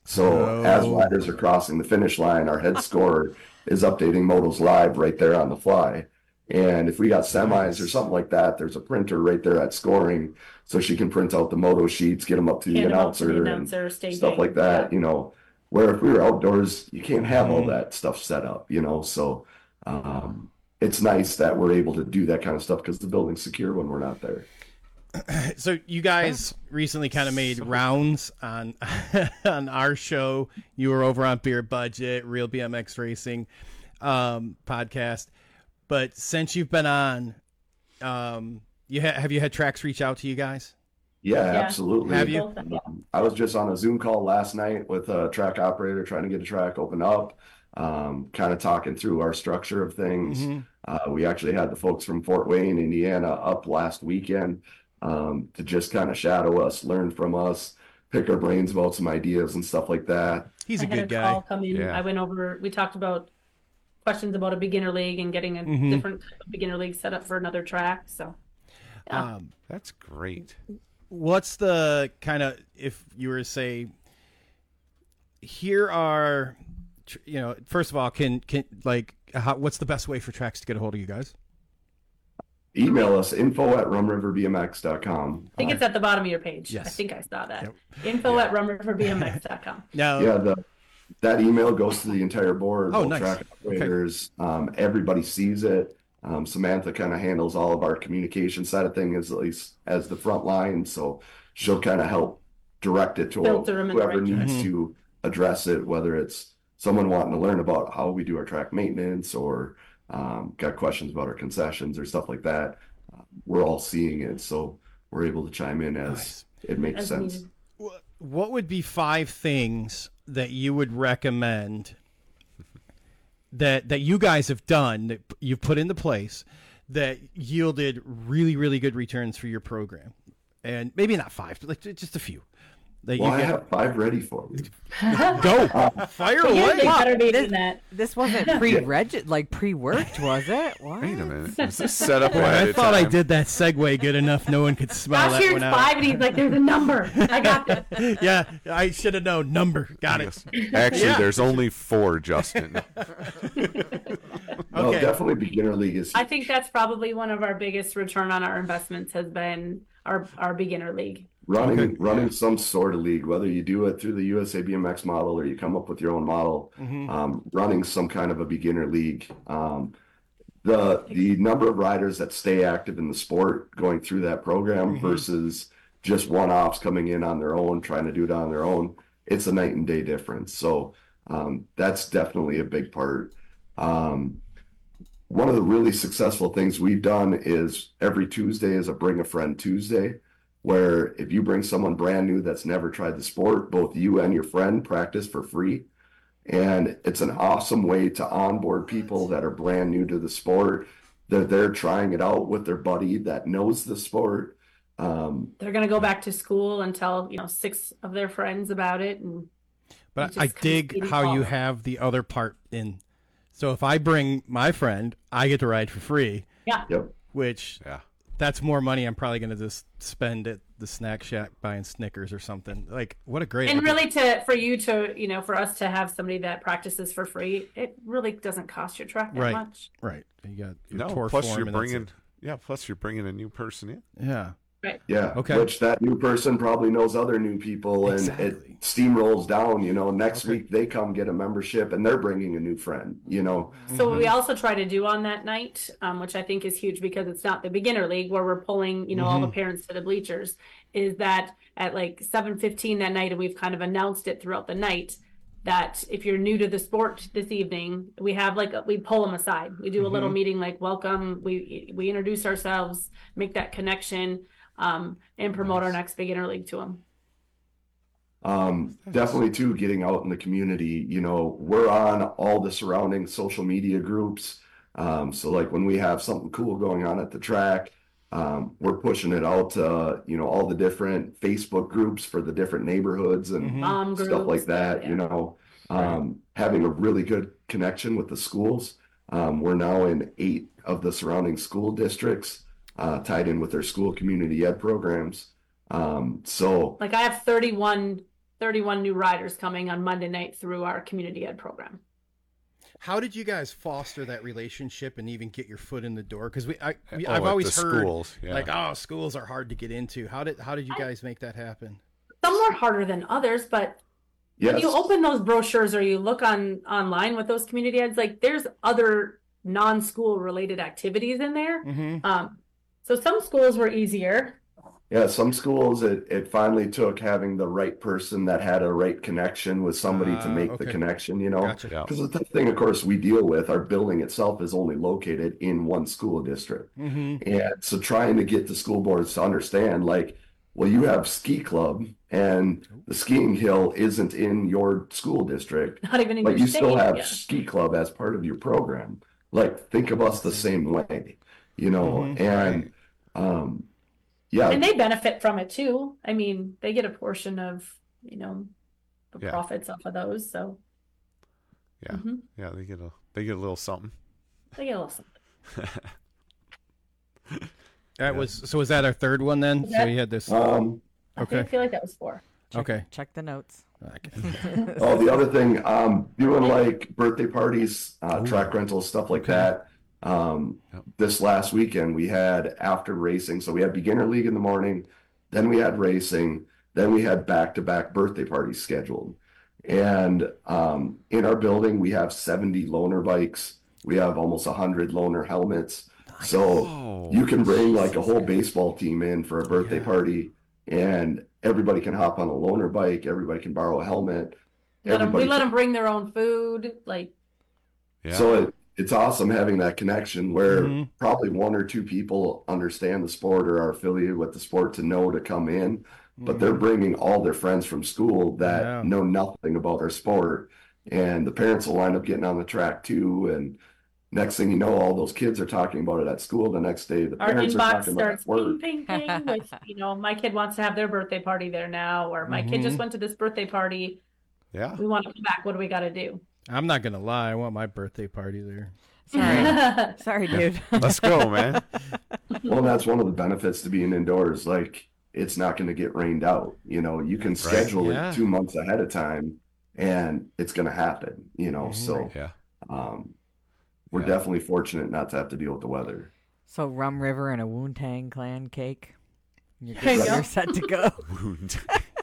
So as Oh. riders are crossing the finish line, our head scorer is updating Motos live right there on the fly. And if we got semis or something like that, there's a printer right there at scoring, so she can print out the moto sheets, get them up to the Hand them out to announcer, the and announcer, staging. stuff like that. You know, where if we were outdoors, you can't have all Mhm. that stuff set up. You know, so um, it's nice that we're able to do that kind of stuff because the building's secure when we're not there. So you guys recently kind of made rounds on on our show. You were over on Beer Budget, Real B M X Racing um, podcast. But since you've been on, um, you ha- have you had tracks reach out to you guys? Yeah, absolutely. Have you? Um, I was just on a Zoom call last night with a track operator trying to get a track open up, um, kind of talking through our structure of things. Mm-hmm. Uh, we actually had the folks from Fort Wayne, Indiana, up last weekend um, to just kind of shadow us, learn from us, pick our brains about some ideas and stuff like that. He's I a had good a guy. call come in. Yeah. I went over, we talked about questions about a beginner league and getting a Mhm. different type of beginner league set up for another track. So, yeah. Um, That's great. what's the kind of, if you were to say, here are, tr- you know, first of all, can, can like, how, what's the best way for tracks to get a hold of you guys? Email us info at rum river b m x dot com. I think it's at the bottom of your page. Yes. I think I saw that. Yep. Info at rum river b m x dot com. Now, Yeah, the, that email goes to the entire board, Oh, both nice. track operators. Um, everybody sees it. Um, Samantha kind of handles all of our communication side of things, at least as the front line. So she'll kind of help direct it to Filter 'em in the whoever right needs direction. to address it, whether it's someone wanting to learn about how we do our track maintenance or um, got questions about our concessions or stuff like that. Uh, we're all seeing it, so we're able to chime in as Nice. it makes As sense. needed. what would be five things that you would recommend that that you guys have done, that you've put into place, that yielded really, really good returns for your program? And maybe not five, but like just a few. That Well, you I get. have five ready for you. Go fire But yeah, away. they better be This- than that. This wasn't pre-reg like pre-worked, was it? What? Wait a minute. Is this set up ahead I of thought I time? did that segue good enough. No one could smell Josh that hears one out. five and he's like, there's a number. I got this. Yeah, I should have known. Number, got it. Yes. Actually, Yeah. there's only four, Justin. No, Okay. definitely beginner league is I think that's probably one of our biggest return on our investments has been our, our beginner league. running Okay. running some sort of league, whether you do it through the U S A B M X model or you come up with your own model. Mm-hmm. Um, running some kind of a beginner league. Um, the the number of riders that stay active in the sport going through that program Mm-hmm. versus just one offs coming in on their own, trying to do it on their own, it's a night and day difference. So um, that's definitely a big part. Um, one of the really successful things we've done is every Tuesday is a Bring a Friend Tuesday, where if you bring someone brand new that's never tried the sport, both you and your friend practice for free. And it's an awesome way to onboard people that are brand new to the sport, that they're trying it out with their buddy that knows the sport. Um, They're going to go back to school and tell, you know, six of their friends about it. And But Just I kinda dig speedy how you call. have the other part in. So if I bring my friend, I get to ride for free, yeah, yep. which Yeah. that's more money I'm probably going to just spend at the snack shack buying Snickers or something. Like, what a great and idea. really to for you to, you know, for us to have somebody that practices for free, it really doesn't cost your track that Right. much. Right. You got your No, tour plus form you're and that's bringing, it. yeah, plus you're bringing a new person in. Yeah. Right. Yeah. Okay. Which that new person probably knows other new people, and Exactly. it steamrolls down. You know, next Okay. week they come get a membership and they're bringing a new friend. You know, So what we also try to do on that night, um, which I think is huge because it's not the beginner league where we're pulling, you know, all the parents to the bleachers, is that at like seven fifteen that night, and we've kind of announced it throughout the night, that if you're new to the sport this evening, we have like, a, we pull them aside. We do a little meeting like welcome, we we introduce ourselves, make that connection, um, and promote our next beginner league to them. um, definitely too, getting out in the community. You know, we're on all the surrounding social media groups. Um, so like when we have something cool going on at the track, um, we're pushing it out to, you know, all the different Facebook groups for the different neighborhoods and Mom stuff groups, like that, yeah. you know, um, having a really good connection with the schools. Um, we're now in eight of the surrounding school districts, uh, tied in with their school community ed programs. Um, so Like I have thirty-one, thirty-one new riders coming on Monday night through our community ed program. How did you guys foster that relationship and even get your foot in the door? Because we, I, we, Oh, I've at always the heard schools, yeah. like, oh, schools are hard to get into. How did how did you guys make that happen? Some are harder than others, but yes, when you open those brochures or you look on online with those community ads, like there's other non-school related activities in there. Mm-hmm. Um, so some schools were easier. yeah, some schools it, it finally took having the right person that had a right connection with somebody to Ah, make okay. the connection, you know. Gotcha. Yeah. Because the tough thing, of course, we deal with, our building itself is only located in one school district. Mm-hmm. And so trying to get the school boards to understand, like, Well, you have ski club, and the skiing hill isn't in your school district, Not even in but your you state. still have yeah. ski club as part of your program. Like, think of us the same way, you know, Mhm. and, um, yeah. And they benefit from it too. I mean, they get a portion of, you know, the Yeah. profits off of those. So Yeah, Mhm. yeah, they get a they get a little something. they get a little something. That was so. Was that our third one then? So you had this. Um, I Okay. feel like that was four. Check, Okay. Check the notes. Okay. oh, the other thing, um, doing like birthday parties, uh, track rentals, stuff like Okay. that. Um, Yep. This last weekend we had after racing, so we had beginner league in the morning, then we had racing, then we had back-to-back birthday parties scheduled. And um, in our building, we have seventy loaner bikes. We have almost one hundred loaner helmets. So Oh, you can bring like a whole baseball team in for a birthday party, and everybody can hop on a loaner bike. Everybody can borrow a helmet. Let 'em- we Everybody let can- them bring their own food. Like, yeah. So it, it's awesome having that connection where Mhm. probably one or two people understand the sport or are affiliated with the sport to know to come in, but they're bringing all their friends from school that Yeah. know nothing about our sport, and the parents will wind up getting on the track too. And next thing you know, all those kids are talking about it at school. The next day, the our parents are inbox talking about it starts at work. ping, ping, ping with, you know, my kid wants to have their birthday party there now, or my kid just Mhm. went to this birthday party. yeah. We want to come back. What do we got to do? I'm not gonna lie. I want my birthday party there. Sorry, sorry, dude. Let's go, man. Well, that's one of the benefits to being indoors. Like, it's not going to get rained out. You know, you can schedule Yeah. it two months ahead of time, and it's going to happen. You know, so Yeah. um, we're Yeah. definitely fortunate not to have to deal with the weather. So Rum River and a Woontang Clan cake. You're, There you good- go. you're set to go. Wound.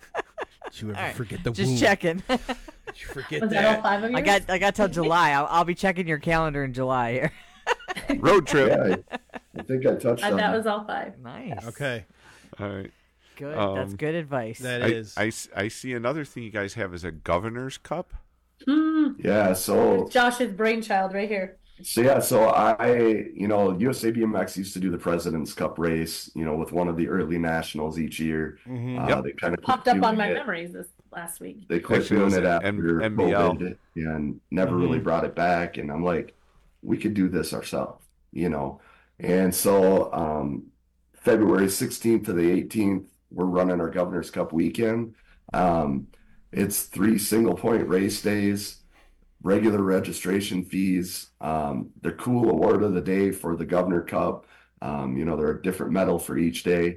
Did you ever All right. forget the Just wound? checking. Did you forget Was that all five of you? I got I got till July. I'll, I'll be checking your calendar in July here. Road trip. Yeah, I, I think I touched Uh, on that that. was all five. Nice. Okay, All right. Good. Um, That's good advice. that I, is. I s- I see another thing you guys have is a governor's cup. Hmm. Yeah, so Josh's brainchild right here. so yeah, so I, you know, U S A B M X used to do the President's Cup race, you know, with one of the early nationals each year. Mhm. Uh, Yep. They kind of Popped up on my memories this last week. They quit Actually, it doing was it an after M- MBL. COVID and never Mhm. really brought it back. And I'm like, we could do this ourselves, you know? And so um, February sixteenth to the eighteenth, we're running our Governor's Cup weekend. Um, it's three single point race days, regular registration fees. Um, the cool award of the day for the Governor Cup. Um, you know, there are a different medal for each day.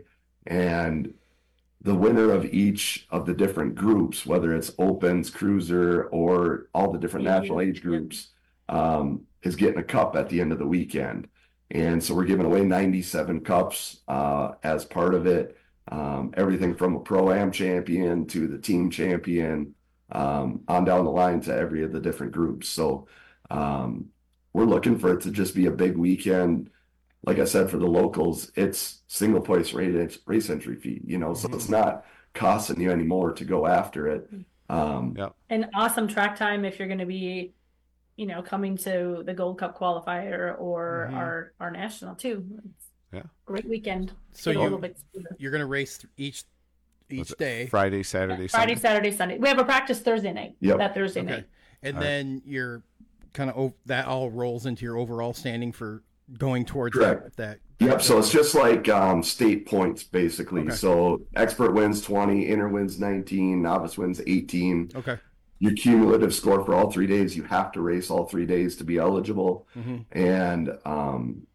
And the winner of each of the different groups, whether it's opens, cruiser, or all the different national age groups, um, is getting a cup at the end of the weekend. And so we're giving away ninety-seven cups uh, as part of it. Um, everything from a pro-am champion to the team champion, um, on down the line to every of the different groups. So um, we're looking for it to just be a big weekend. Like I said, for the locals, it's single place race, race entry fee, you know, so it's not costing you anymore to go after it. Um, Yeah. An awesome track time if you're going to be, you know, coming to the Gold Cup qualifier or Mhm. our our national too. It's Yeah. great weekend. So Get a you- little bit smoother. You're gonna race th- each each Was it day, Friday, Saturday, Friday, Sunday. Saturday, Sunday. We have a practice Thursday night. Yep. That Thursday okay, night. and All right. then you're kind of that all rolls into your overall standing for going towards Correct. that. Yep. So it's just like um, state points, basically. Okay. So expert wins twenty, inner wins nineteen, novice wins eighteen. that. Okay. Your cumulative score for all three days, you have to race all three days to be eligible. hmm And um,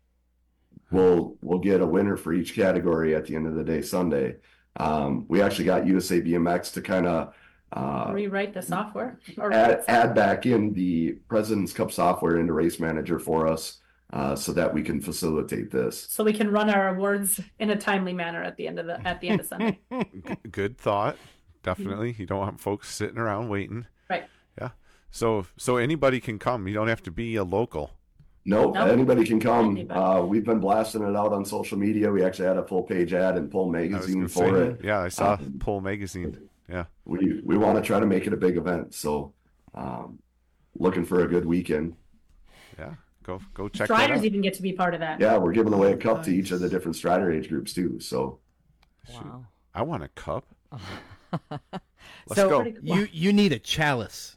we'll we'll get a winner for each category at the end of the day Sunday. Um, we actually got U S A B M X to kind of uh, Rewrite the software. Or add, add back in the President's Cup software into Race Manager for us uh, so that we can facilitate this. so we can run our awards in a timely manner at the end of the at the end of Sunday. G- good thought. Definitely. You don't want folks sitting around waiting. Right. Yeah. So so anybody can come. You don't have to be a local. Nope, Nope. anybody can come. Anybody. Uh, we've been blasting it out on social media. We actually had a full page ad in Pull I was Magazine gonna for say, it. yeah, I saw Um, Pull Magazine. Yeah. We we want to try to make it a big event. So um, looking for a good weekend. Yeah. Go go check that Striders out. even get to be part of that. Yeah, we're giving away a cup to each of the different Strider age groups too. So Wow. I want a cup. Let's So- go. You you need a chalice.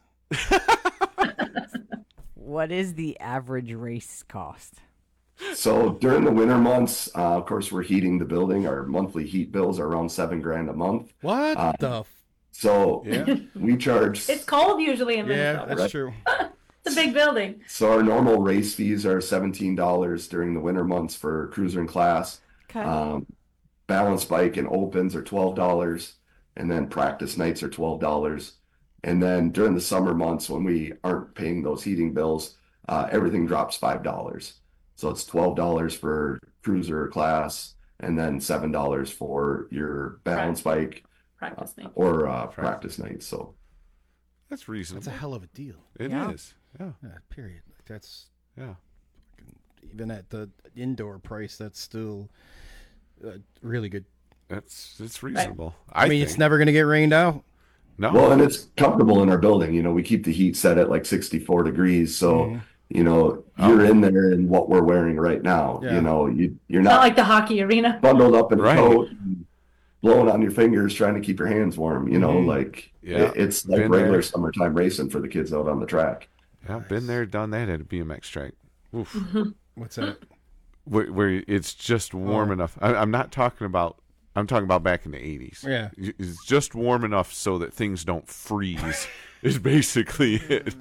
What is the average race cost? So during the winter months, uh, of course, we're heating the building. Our monthly heat bills are around seven grand a month. What Uh, the? F- So Yeah. we charge. It's cold usually in yeah, Minnesota. that's true. It's a big building. So our normal race fees are seventeen dollars during the winter months for cruiser and class. Okay. Um, balance bike and opens are twelve dollars, and then practice nights are twelve dollars. And then during the summer months when we aren't paying those heating bills, uh, everything drops five dollars. So it's twelve dollars for cruiser or class, and then seven dollars for your balance bike Practice night. or uh, practice nights. So That's reasonable. That's a hell of a deal. It Yeah. is. Yeah. Yeah, period. Like that's Yeah. even at the indoor price. That's still uh, really good. That's it's reasonable. I, I, mean, think. it's never going to get rained out. no. well, and it's comfortable in our building. You know, we keep the heat set at like sixty-four degrees. So, Mhm. you know, you're in there in what we're wearing right now. Yeah. You know, you, you're Not not like the hockey arena. bundled up in a Right. coat and blowing on your fingers trying to keep your hands warm. You know, Mhm. like Yeah. it- it's like Been regular there. summertime racing for the kids out on the track. Yeah, been there, done that at a B M X track. Oof. What's that? where, where it's just warm Oh. enough. I, I'm not talking about. I'm talking about back in the eighties. Yeah. It's just warm enough so that things don't freeze. is basically it.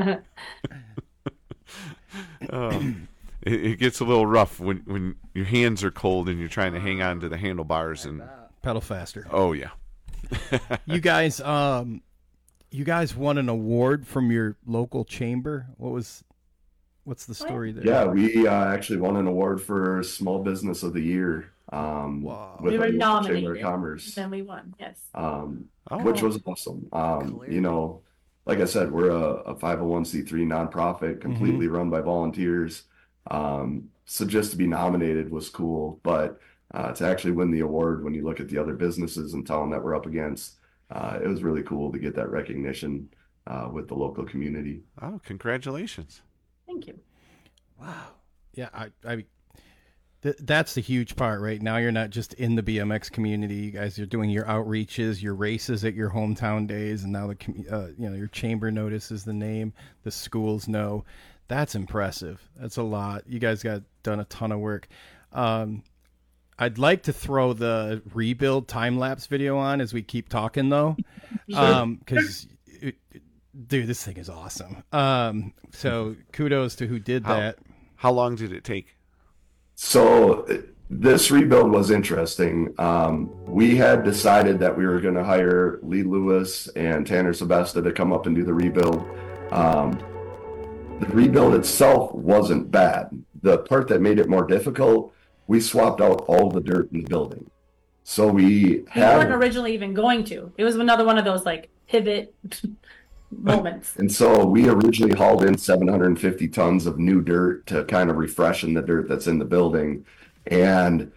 Um, it. It gets a little rough when when your hands are cold and you're trying to hang on to the handlebars and. Pedal faster. Oh yeah. You guys, um, you guys won an award from your local chamber. What was, what's the story there? Yeah, we uh, actually won an award for Small Business of the Year. Um, Wow. with We were our local Chamber of nominated. Commerce. Then we won. Yes. um, Oh. which was awesome. Um, you know, like I said, we're a, a five oh one c three nonprofit, completely run by volunteers. Um, so just to be nominated was cool, but uh, to actually win the award when you look at the other businesses in town that we're up against, uh, it was really cool to get that recognition uh, with the local community. Oh, congratulations. Thank you. Wow. Yeah, I, I, th- that's the huge part, right? Now you're not just in the B M X community. You guys are doing your outreaches, your races at your hometown days, and now the, com- uh, you know, your chamber notices the name. The schools know. That's impressive. That's a lot. You guys got done a ton of work. Um, I'd like to throw the rebuild time lapse video on as we keep talking, though, um, because. Dude, this thing is awesome. Um, so kudos to who did How, that. how long did it take? So uh, this rebuild was interesting. Um, we had decided that we were going to hire Lee Lewis and Tanner Sebesta to come up and do the rebuild. Um, the rebuild itself wasn't bad. The part that made it more difficult, we swapped out all the dirt in the building. So we We weren't had, originally even going to. It was another one of those like pivot moments. and so we originally hauled in seven hundred fifty tons of new dirt to kind of refreshen the dirt that's in the building. And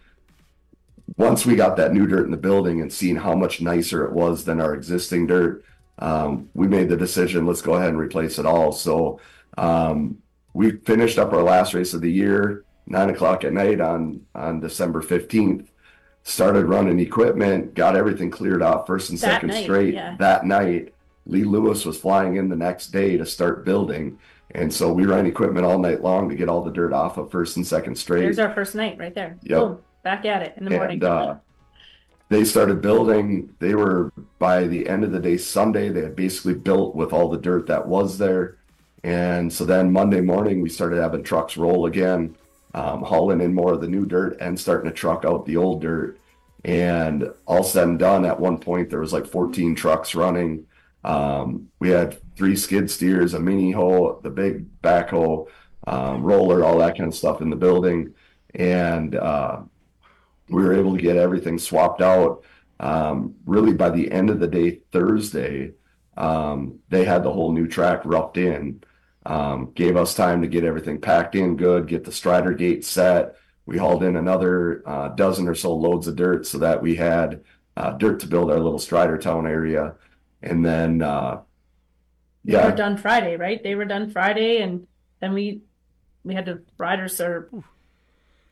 once we got that new dirt in the building and seen how much nicer it was than our existing dirt, um, we made the decision, let's go ahead and replace it all. So um, we finished up our last race of the year, nine o'clock at night on, on December fifteenth, started running equipment, got everything cleared out first and That second night, straight. yeah. That night, Lee Lewis was flying in the next day to start building. And so we ran equipment all night long to get all the dirt off of first and second straight. There's our first night right there. Yep. Boom. Back at it in the morning. And uh, they started building. They were, by the end of the day, Sunday, they had basically built with all the dirt that was there. And so then Monday morning, we started having trucks roll again, um, hauling in more of the new dirt and starting to truck out the old dirt. And all said and done, at one point, there was like fourteen trucks running. Um, we had three skid steers, a mini hoe, the big backhoe, um, roller, all that kind of stuff in the building. And uh, we were able to get everything swapped out. Um, really, by the end of the day, Thursday, um, they had the whole new track roughed in. Um, gave us time to get everything packed in good, get the Strider gate set. We hauled in another uh, dozen or so loads of dirt so that we had uh, dirt to build our little Strider Town area. And then, uh, They yeah, were done Friday, right? They were done Friday, and then we we had to riders or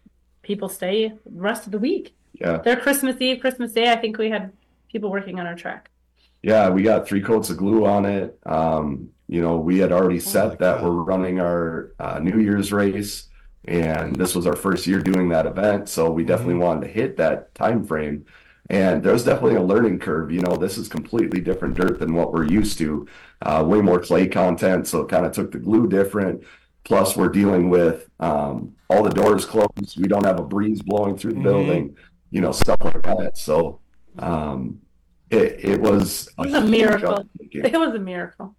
people stay the rest of the week. Yeah. Their Christmas Eve, Christmas Day, I think we had people working on our track. Yeah, we got three coats of glue on it. Um, you know, we had already set oh that God. we're running our uh, New Year's race, and this was our first year doing that event, so we definitely mm-hmm. wanted to hit that time frame. And there's definitely a learning curve. You know, this is completely different dirt than what we're used to. Uh, way more clay content, so it kind of took the glue different. Plus, we're dealing with um, all the doors closed. We don't have a breeze blowing through the mm-hmm. building, you know, stuff like that. So um, it, it was it was a, a miracle. It was a miracle.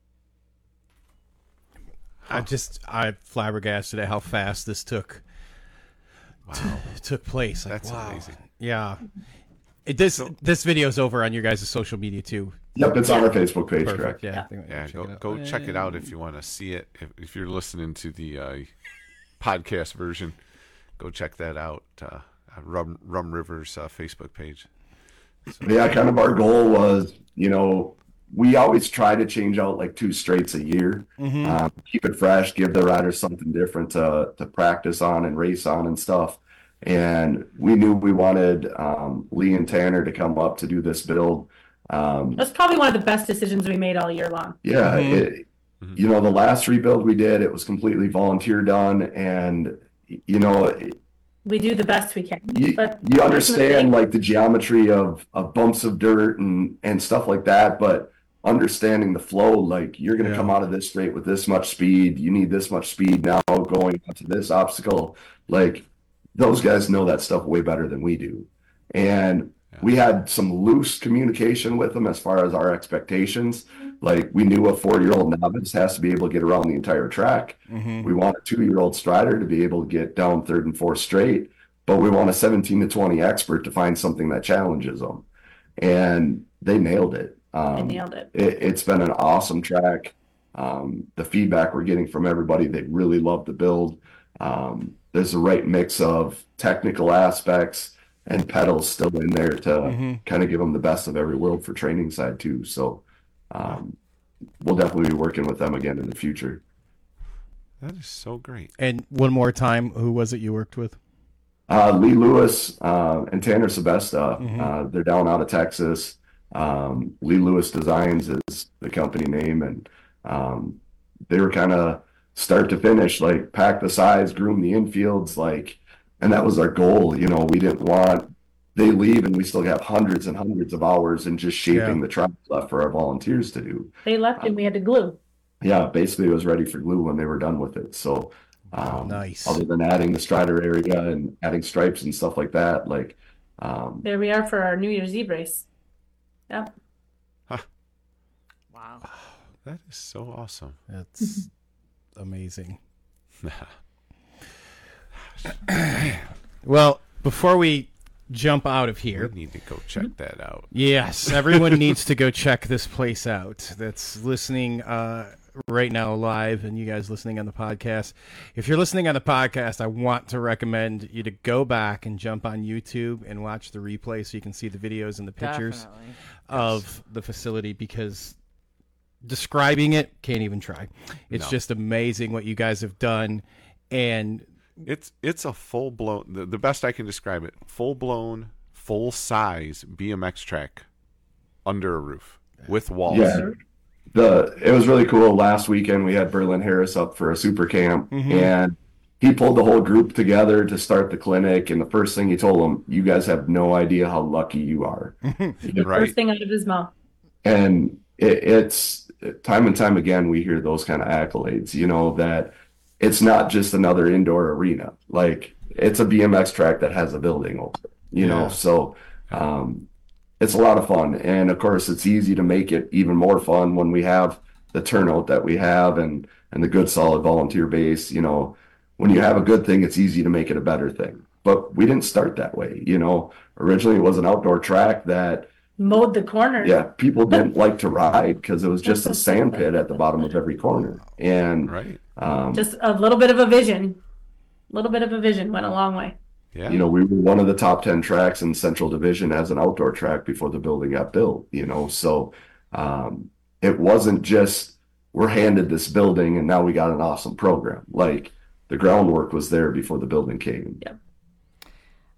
I just I flabbergasted at how fast this took. Wow, t- took place. Like, That's wow. amazing. Yeah, it, this this video's over on your guys' social media too. Yep, it's on our Facebook page. Perfect. Correct. Yeah, yeah. yeah go go check it out if you want to see it. If, if you're listening to the uh, podcast version, go check that out. Uh, Rum Rum River's uh, Facebook page. So, yeah, kind of our goal was, you know, we always try to change out like two straights a year, mm-hmm. um, keep it fresh, give the riders something different to to practice on and race on and stuff. And we knew we wanted um, Lee and Tanner to come up to do this build. Um, That's probably one of the best decisions we made all year long. Yeah, mm-hmm. it, you know, the last rebuild we did, it was completely volunteer done, and you know. It, we do the best we can. You, but you understand like the geometry of, of bumps of dirt and, and stuff like that, but understanding the flow, like you're going to yeah. come out of this straight with this much speed. You need this much speed now going onto this obstacle. Like those guys know that stuff way better than we do. And yeah. we had some loose communication with them as far as our expectations. Like we knew a four-year-old novice has to be able to get around the entire track. Mm-hmm. We want a two-year-old strider to be able to get down third and fourth straight, but we want a seventeen to twenty expert to find something that challenges them. And they nailed it. Um, they nailed it. it. It's been an awesome track. Um, the feedback we're getting from everybody, they really love the build. Um, there's the right mix of technical aspects and pedals still in there to mm-hmm. kind of give them the best of every world for training side too. So Um, we'll definitely be working with them again in the future. That is so great. And one more time, who was it you worked with? Uh, Lee Lewis uh, and Tanner Sebesta. Mm-hmm. Uh, they're down out of Texas. Um, Lee Lewis Designs is the company name, and um, they were kind of start to finish, like pack the sides, groom the infields, like, and that was our goal. You know, we didn't want. They leave and we still have hundreds and hundreds of hours in just shaping yeah. the track left for our volunteers to do. They left and we had to glue. Yeah, basically it was ready for glue when they were done with it. So um, nice. Other than adding the strider area and adding stripes and stuff like that, like um, there we are for our New Year's Eve race. Yep. Huh. Wow. That is so awesome. That's amazing. Well, before we jump out of here. We need to go check that out. Yes, everyone needs to go check this place out that's listening uh, right now live, and you guys listening on the podcast. If you're listening on the podcast, I want to recommend you to go back and jump on YouTube and watch the replay so you can see the videos and the pictures Definitely. of Yes. the facility, because describing it, can't even try. It's No. just amazing what you guys have done, and It's it's a full blown the, the best I can describe it, full blown, full size B M X track under a roof with walls. Yeah. The it was really cool. Last weekend we had Berlin Harris up for a super camp, Mhm. and he pulled the whole group together to start the clinic, and the first thing he told them, you guys have no idea how lucky you are. The Right. first thing out of his mouth. And it, it's time and time again we hear those kind of accolades, you know, that it's not just another indoor arena. Like it's a B M X track that has a building over it, you Yeah. know, so um, it's a lot of fun. And of course it's easy to make it even more fun when we have the turnout that we have and, and the good solid volunteer base. You know, when you have a good thing, it's easy to make it a better thing. But we didn't start that way. You know, originally it was an outdoor track that Mowed the corner. yeah, people didn't like to ride because it was just a sand pit at the bottom of every corner. And Right. um, Just a little bit of a vision. A little bit of a vision went a long way. Yeah. you know, we were one of the top ten tracks in Central Division as an outdoor track before the building got built, you know. So um, it wasn't just we're handed this building and now we got an awesome program. Like the groundwork was there before the building came. Yep.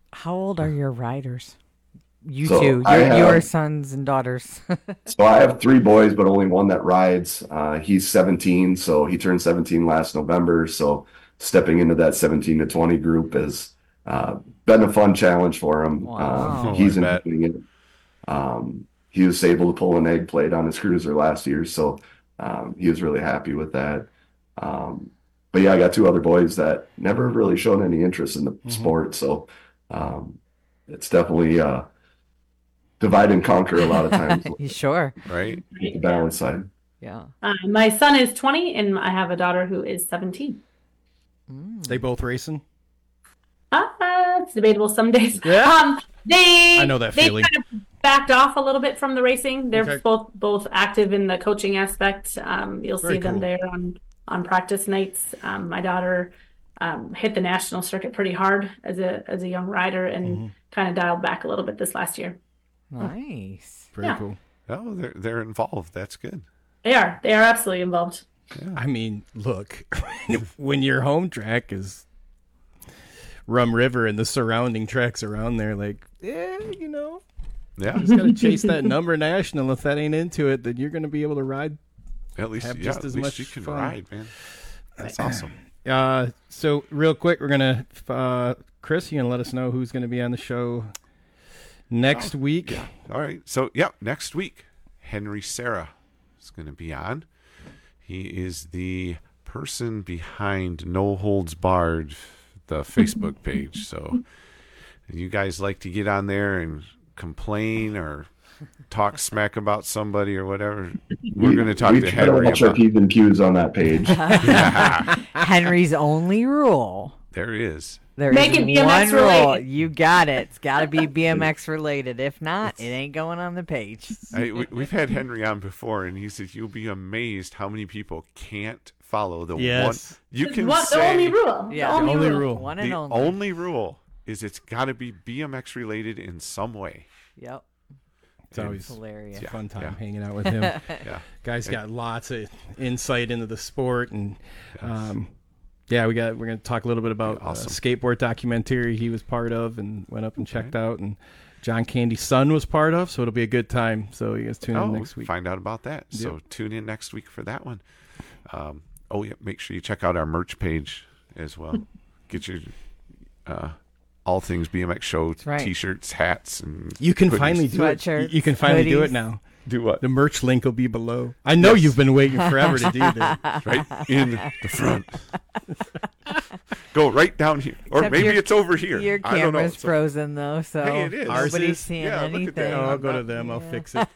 How old are your riders? You So two, I your, have- your sons and daughters. So I have three boys, but only one that rides. Uh, he's seventeen, so he turned seventeen last November. So stepping into that seventeen to twenty group has uh, been a fun challenge for him. Wow. Um, Oh, he's I bet. enjoying it. Um, he was able to pull an egg plate on his cruiser last year, so um, he was really happy with that. Um, but yeah, I got two other boys that never really showed any interest in the sport, so um, it's definitely uh, divide and conquer a lot of times. You sure? Right? The balance side. Yeah. Uh, my son is twenty, and I have a daughter who is seventeen. They both racing? Uh, it's debatable some days. Yeah. Um, they I know that they feeling. kind of backed off a little bit from the racing. They're Okay. both both active in the coaching aspect. Um, you'll Very see them cool. there on on practice nights. Um, my daughter um, hit the national circuit pretty hard as a as a young rider, and Mm-hmm. kind of dialed back a little bit this last year. Nice. Very Yeah. cool. Oh, they're they're involved. That's good. They are they are absolutely involved. I mean, look, when your home track is Rum River and the surrounding tracks around there, like, yeah, you know, Yeah. just got to chase that number national. If that ain't into it, then you're going to be able to ride. At least, Have yeah, just at as least much you can fun. ride, man. That's awesome. Uh, so real quick, we're going to, uh, Chris, you going to let us know who's going to be on the show next week? All right. So, yeah, next week, Henry Serra is going to be on. He is the person behind No Holds Barred, the Facebook page. So, you guys like to get on there and complain or talk smack about somebody or whatever, we're going to talk we to try to Henry watch our about. P's and Q's on that page. Henry's only rule. There is. There Make is it B M X one rule. related. You got it. It's got to be B M X related. If not, it ain't going on the page. I, we, we've had Henry on before, and he said you'll be amazed how many people can't follow the Yes. one. You can What the say only rule? Yeah, the only, only rule. rule. One and the only. only rule is it's got to be B M X related in some way. Yep. It's always Hilarious. a fun time Yeah. hanging out with him. Yeah. Guy's got lots of insight into the sport, and um, yeah, we got we're going to talk a little bit about Awesome. a skateboard documentary he was part of and went up and checked out, and John Candy's son was part of, so it'll be a good time. So you guys tune Oh, in next week. find out about that. So tune in next week for that one. Um, oh yeah, make sure you check out our merch page as well. Get your uh, All Things B M X Show right. t-shirts, hats, and You can hoodies. finally do it. You, Sweatshirts, you can finally do it hoodies. now. do what? The merch link will be below. I know you've been waiting forever to do that. Right in the front. Go right down here, or Except maybe your- it's over here. Your I don't know. camera's So- frozen though, so Hey, it is. Ours nobody's is? seeing Yeah, look at anything. that. Oh, I'll go to them. I'll fix it.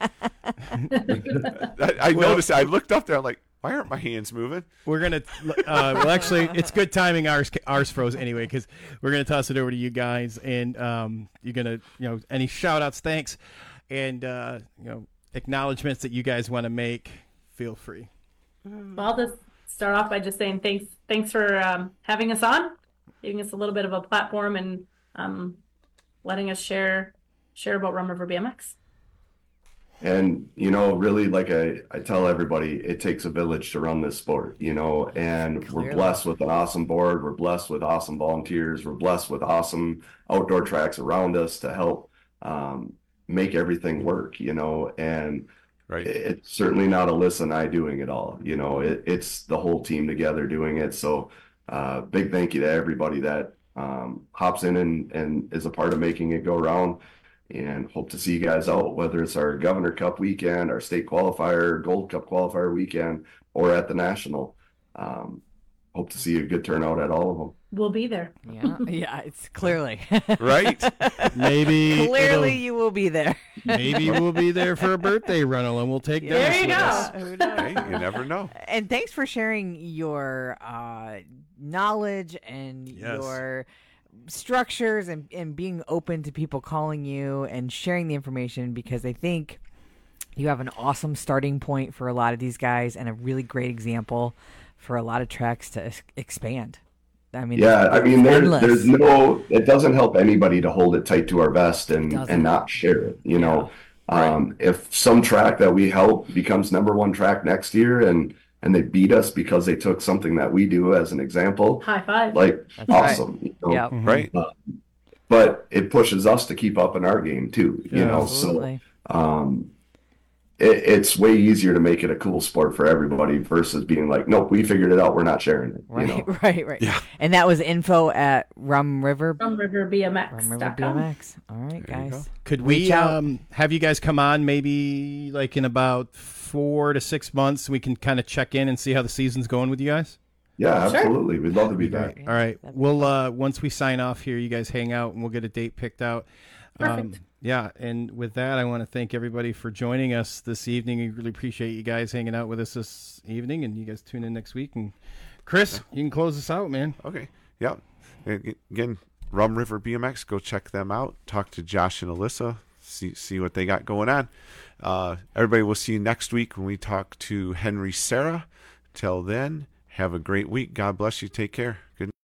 I, I noticed. I looked up there. I'm like, why aren't my hands moving? We're gonna. Uh, well, actually, it's good timing. Ours ours froze anyway because we're gonna toss it over to you guys, and um, you're gonna, you know, any shout outs, thanks, and uh, you know, acknowledgments that you guys want to make. Feel free. Well, I'll just start off by just saying thanks. Thanks for um, having us on, giving us a little bit of a platform, and um, letting us share share about Rum River B M X. And, you know, really, like I, I tell everybody, it takes a village to run this sport, you know, and we're Clearly. blessed with an awesome board. We're blessed with awesome volunteers. We're blessed with awesome outdoor tracks around us to help um, make everything work, you know, and Right. it- it's certainly not Alyssa and I doing it all, you know, it, it's the whole team together doing it. So uh, big thank you to everybody that um, hops in and, and is a part of making it go round. And hope to see you guys out, whether it's our Governor Cup weekend, our state qualifier, Gold Cup qualifier weekend, or at the National. Um, hope to see a good turnout at all of them. We'll be there. Yeah, yeah, it's clearly. Right. Maybe Clearly, it'll- you will be there. maybe we'll be there for a birthday run, and we'll take There Dennis you with go. us. Who knows? Hey, you never know. And thanks for sharing your uh, knowledge and Yes. your structures and, and being open to people calling you and sharing the information, because I think you have an awesome starting point for a lot of these guys and a really great example for a lot of tracks to ex- expand. I mean, Yeah, it's- I mean, it's there's endless. there's no, it doesn't help anybody to hold it tight to our vest and Doesn't. and not share it. You know, um, if some track that we help becomes number one track next year and and they beat us because they took something that we do as an example, High five. like That's right. awesome. You know? Yep. Right. but it pushes us to keep up in our game too. You Yeah, know, absolutely. so um, it, it's way easier to make it a cool sport for everybody versus being like, nope, we figured it out, we're not sharing it. Right, You know? right, right. Yeah. And that was info at Rum River. Rum River B M X. Rum River B M X. All right, There you guys. Could we Reach out. um, have you guys come on maybe like in about four to six months? We can kind of check in and see how the season's going with you guys. Yeah, Sure. absolutely. We'd love to be back. All right. That'd be We'll uh, once we sign off here, you guys hang out and we'll get a date picked out. Perfect. Um, yeah, and with that, I want to thank everybody for joining us this evening. We really appreciate you guys hanging out with us this evening, and you guys tune in next week. And Chris, you can close us out, man. Okay. Yeah. And again, Rum River B M X. Go check them out. Talk to Josh and Alyssa. See see what they got going on. Uh, everybody, we'll see you next week when we talk to Henry Serra. Till then, have a great week. God bless you. Take care. Good.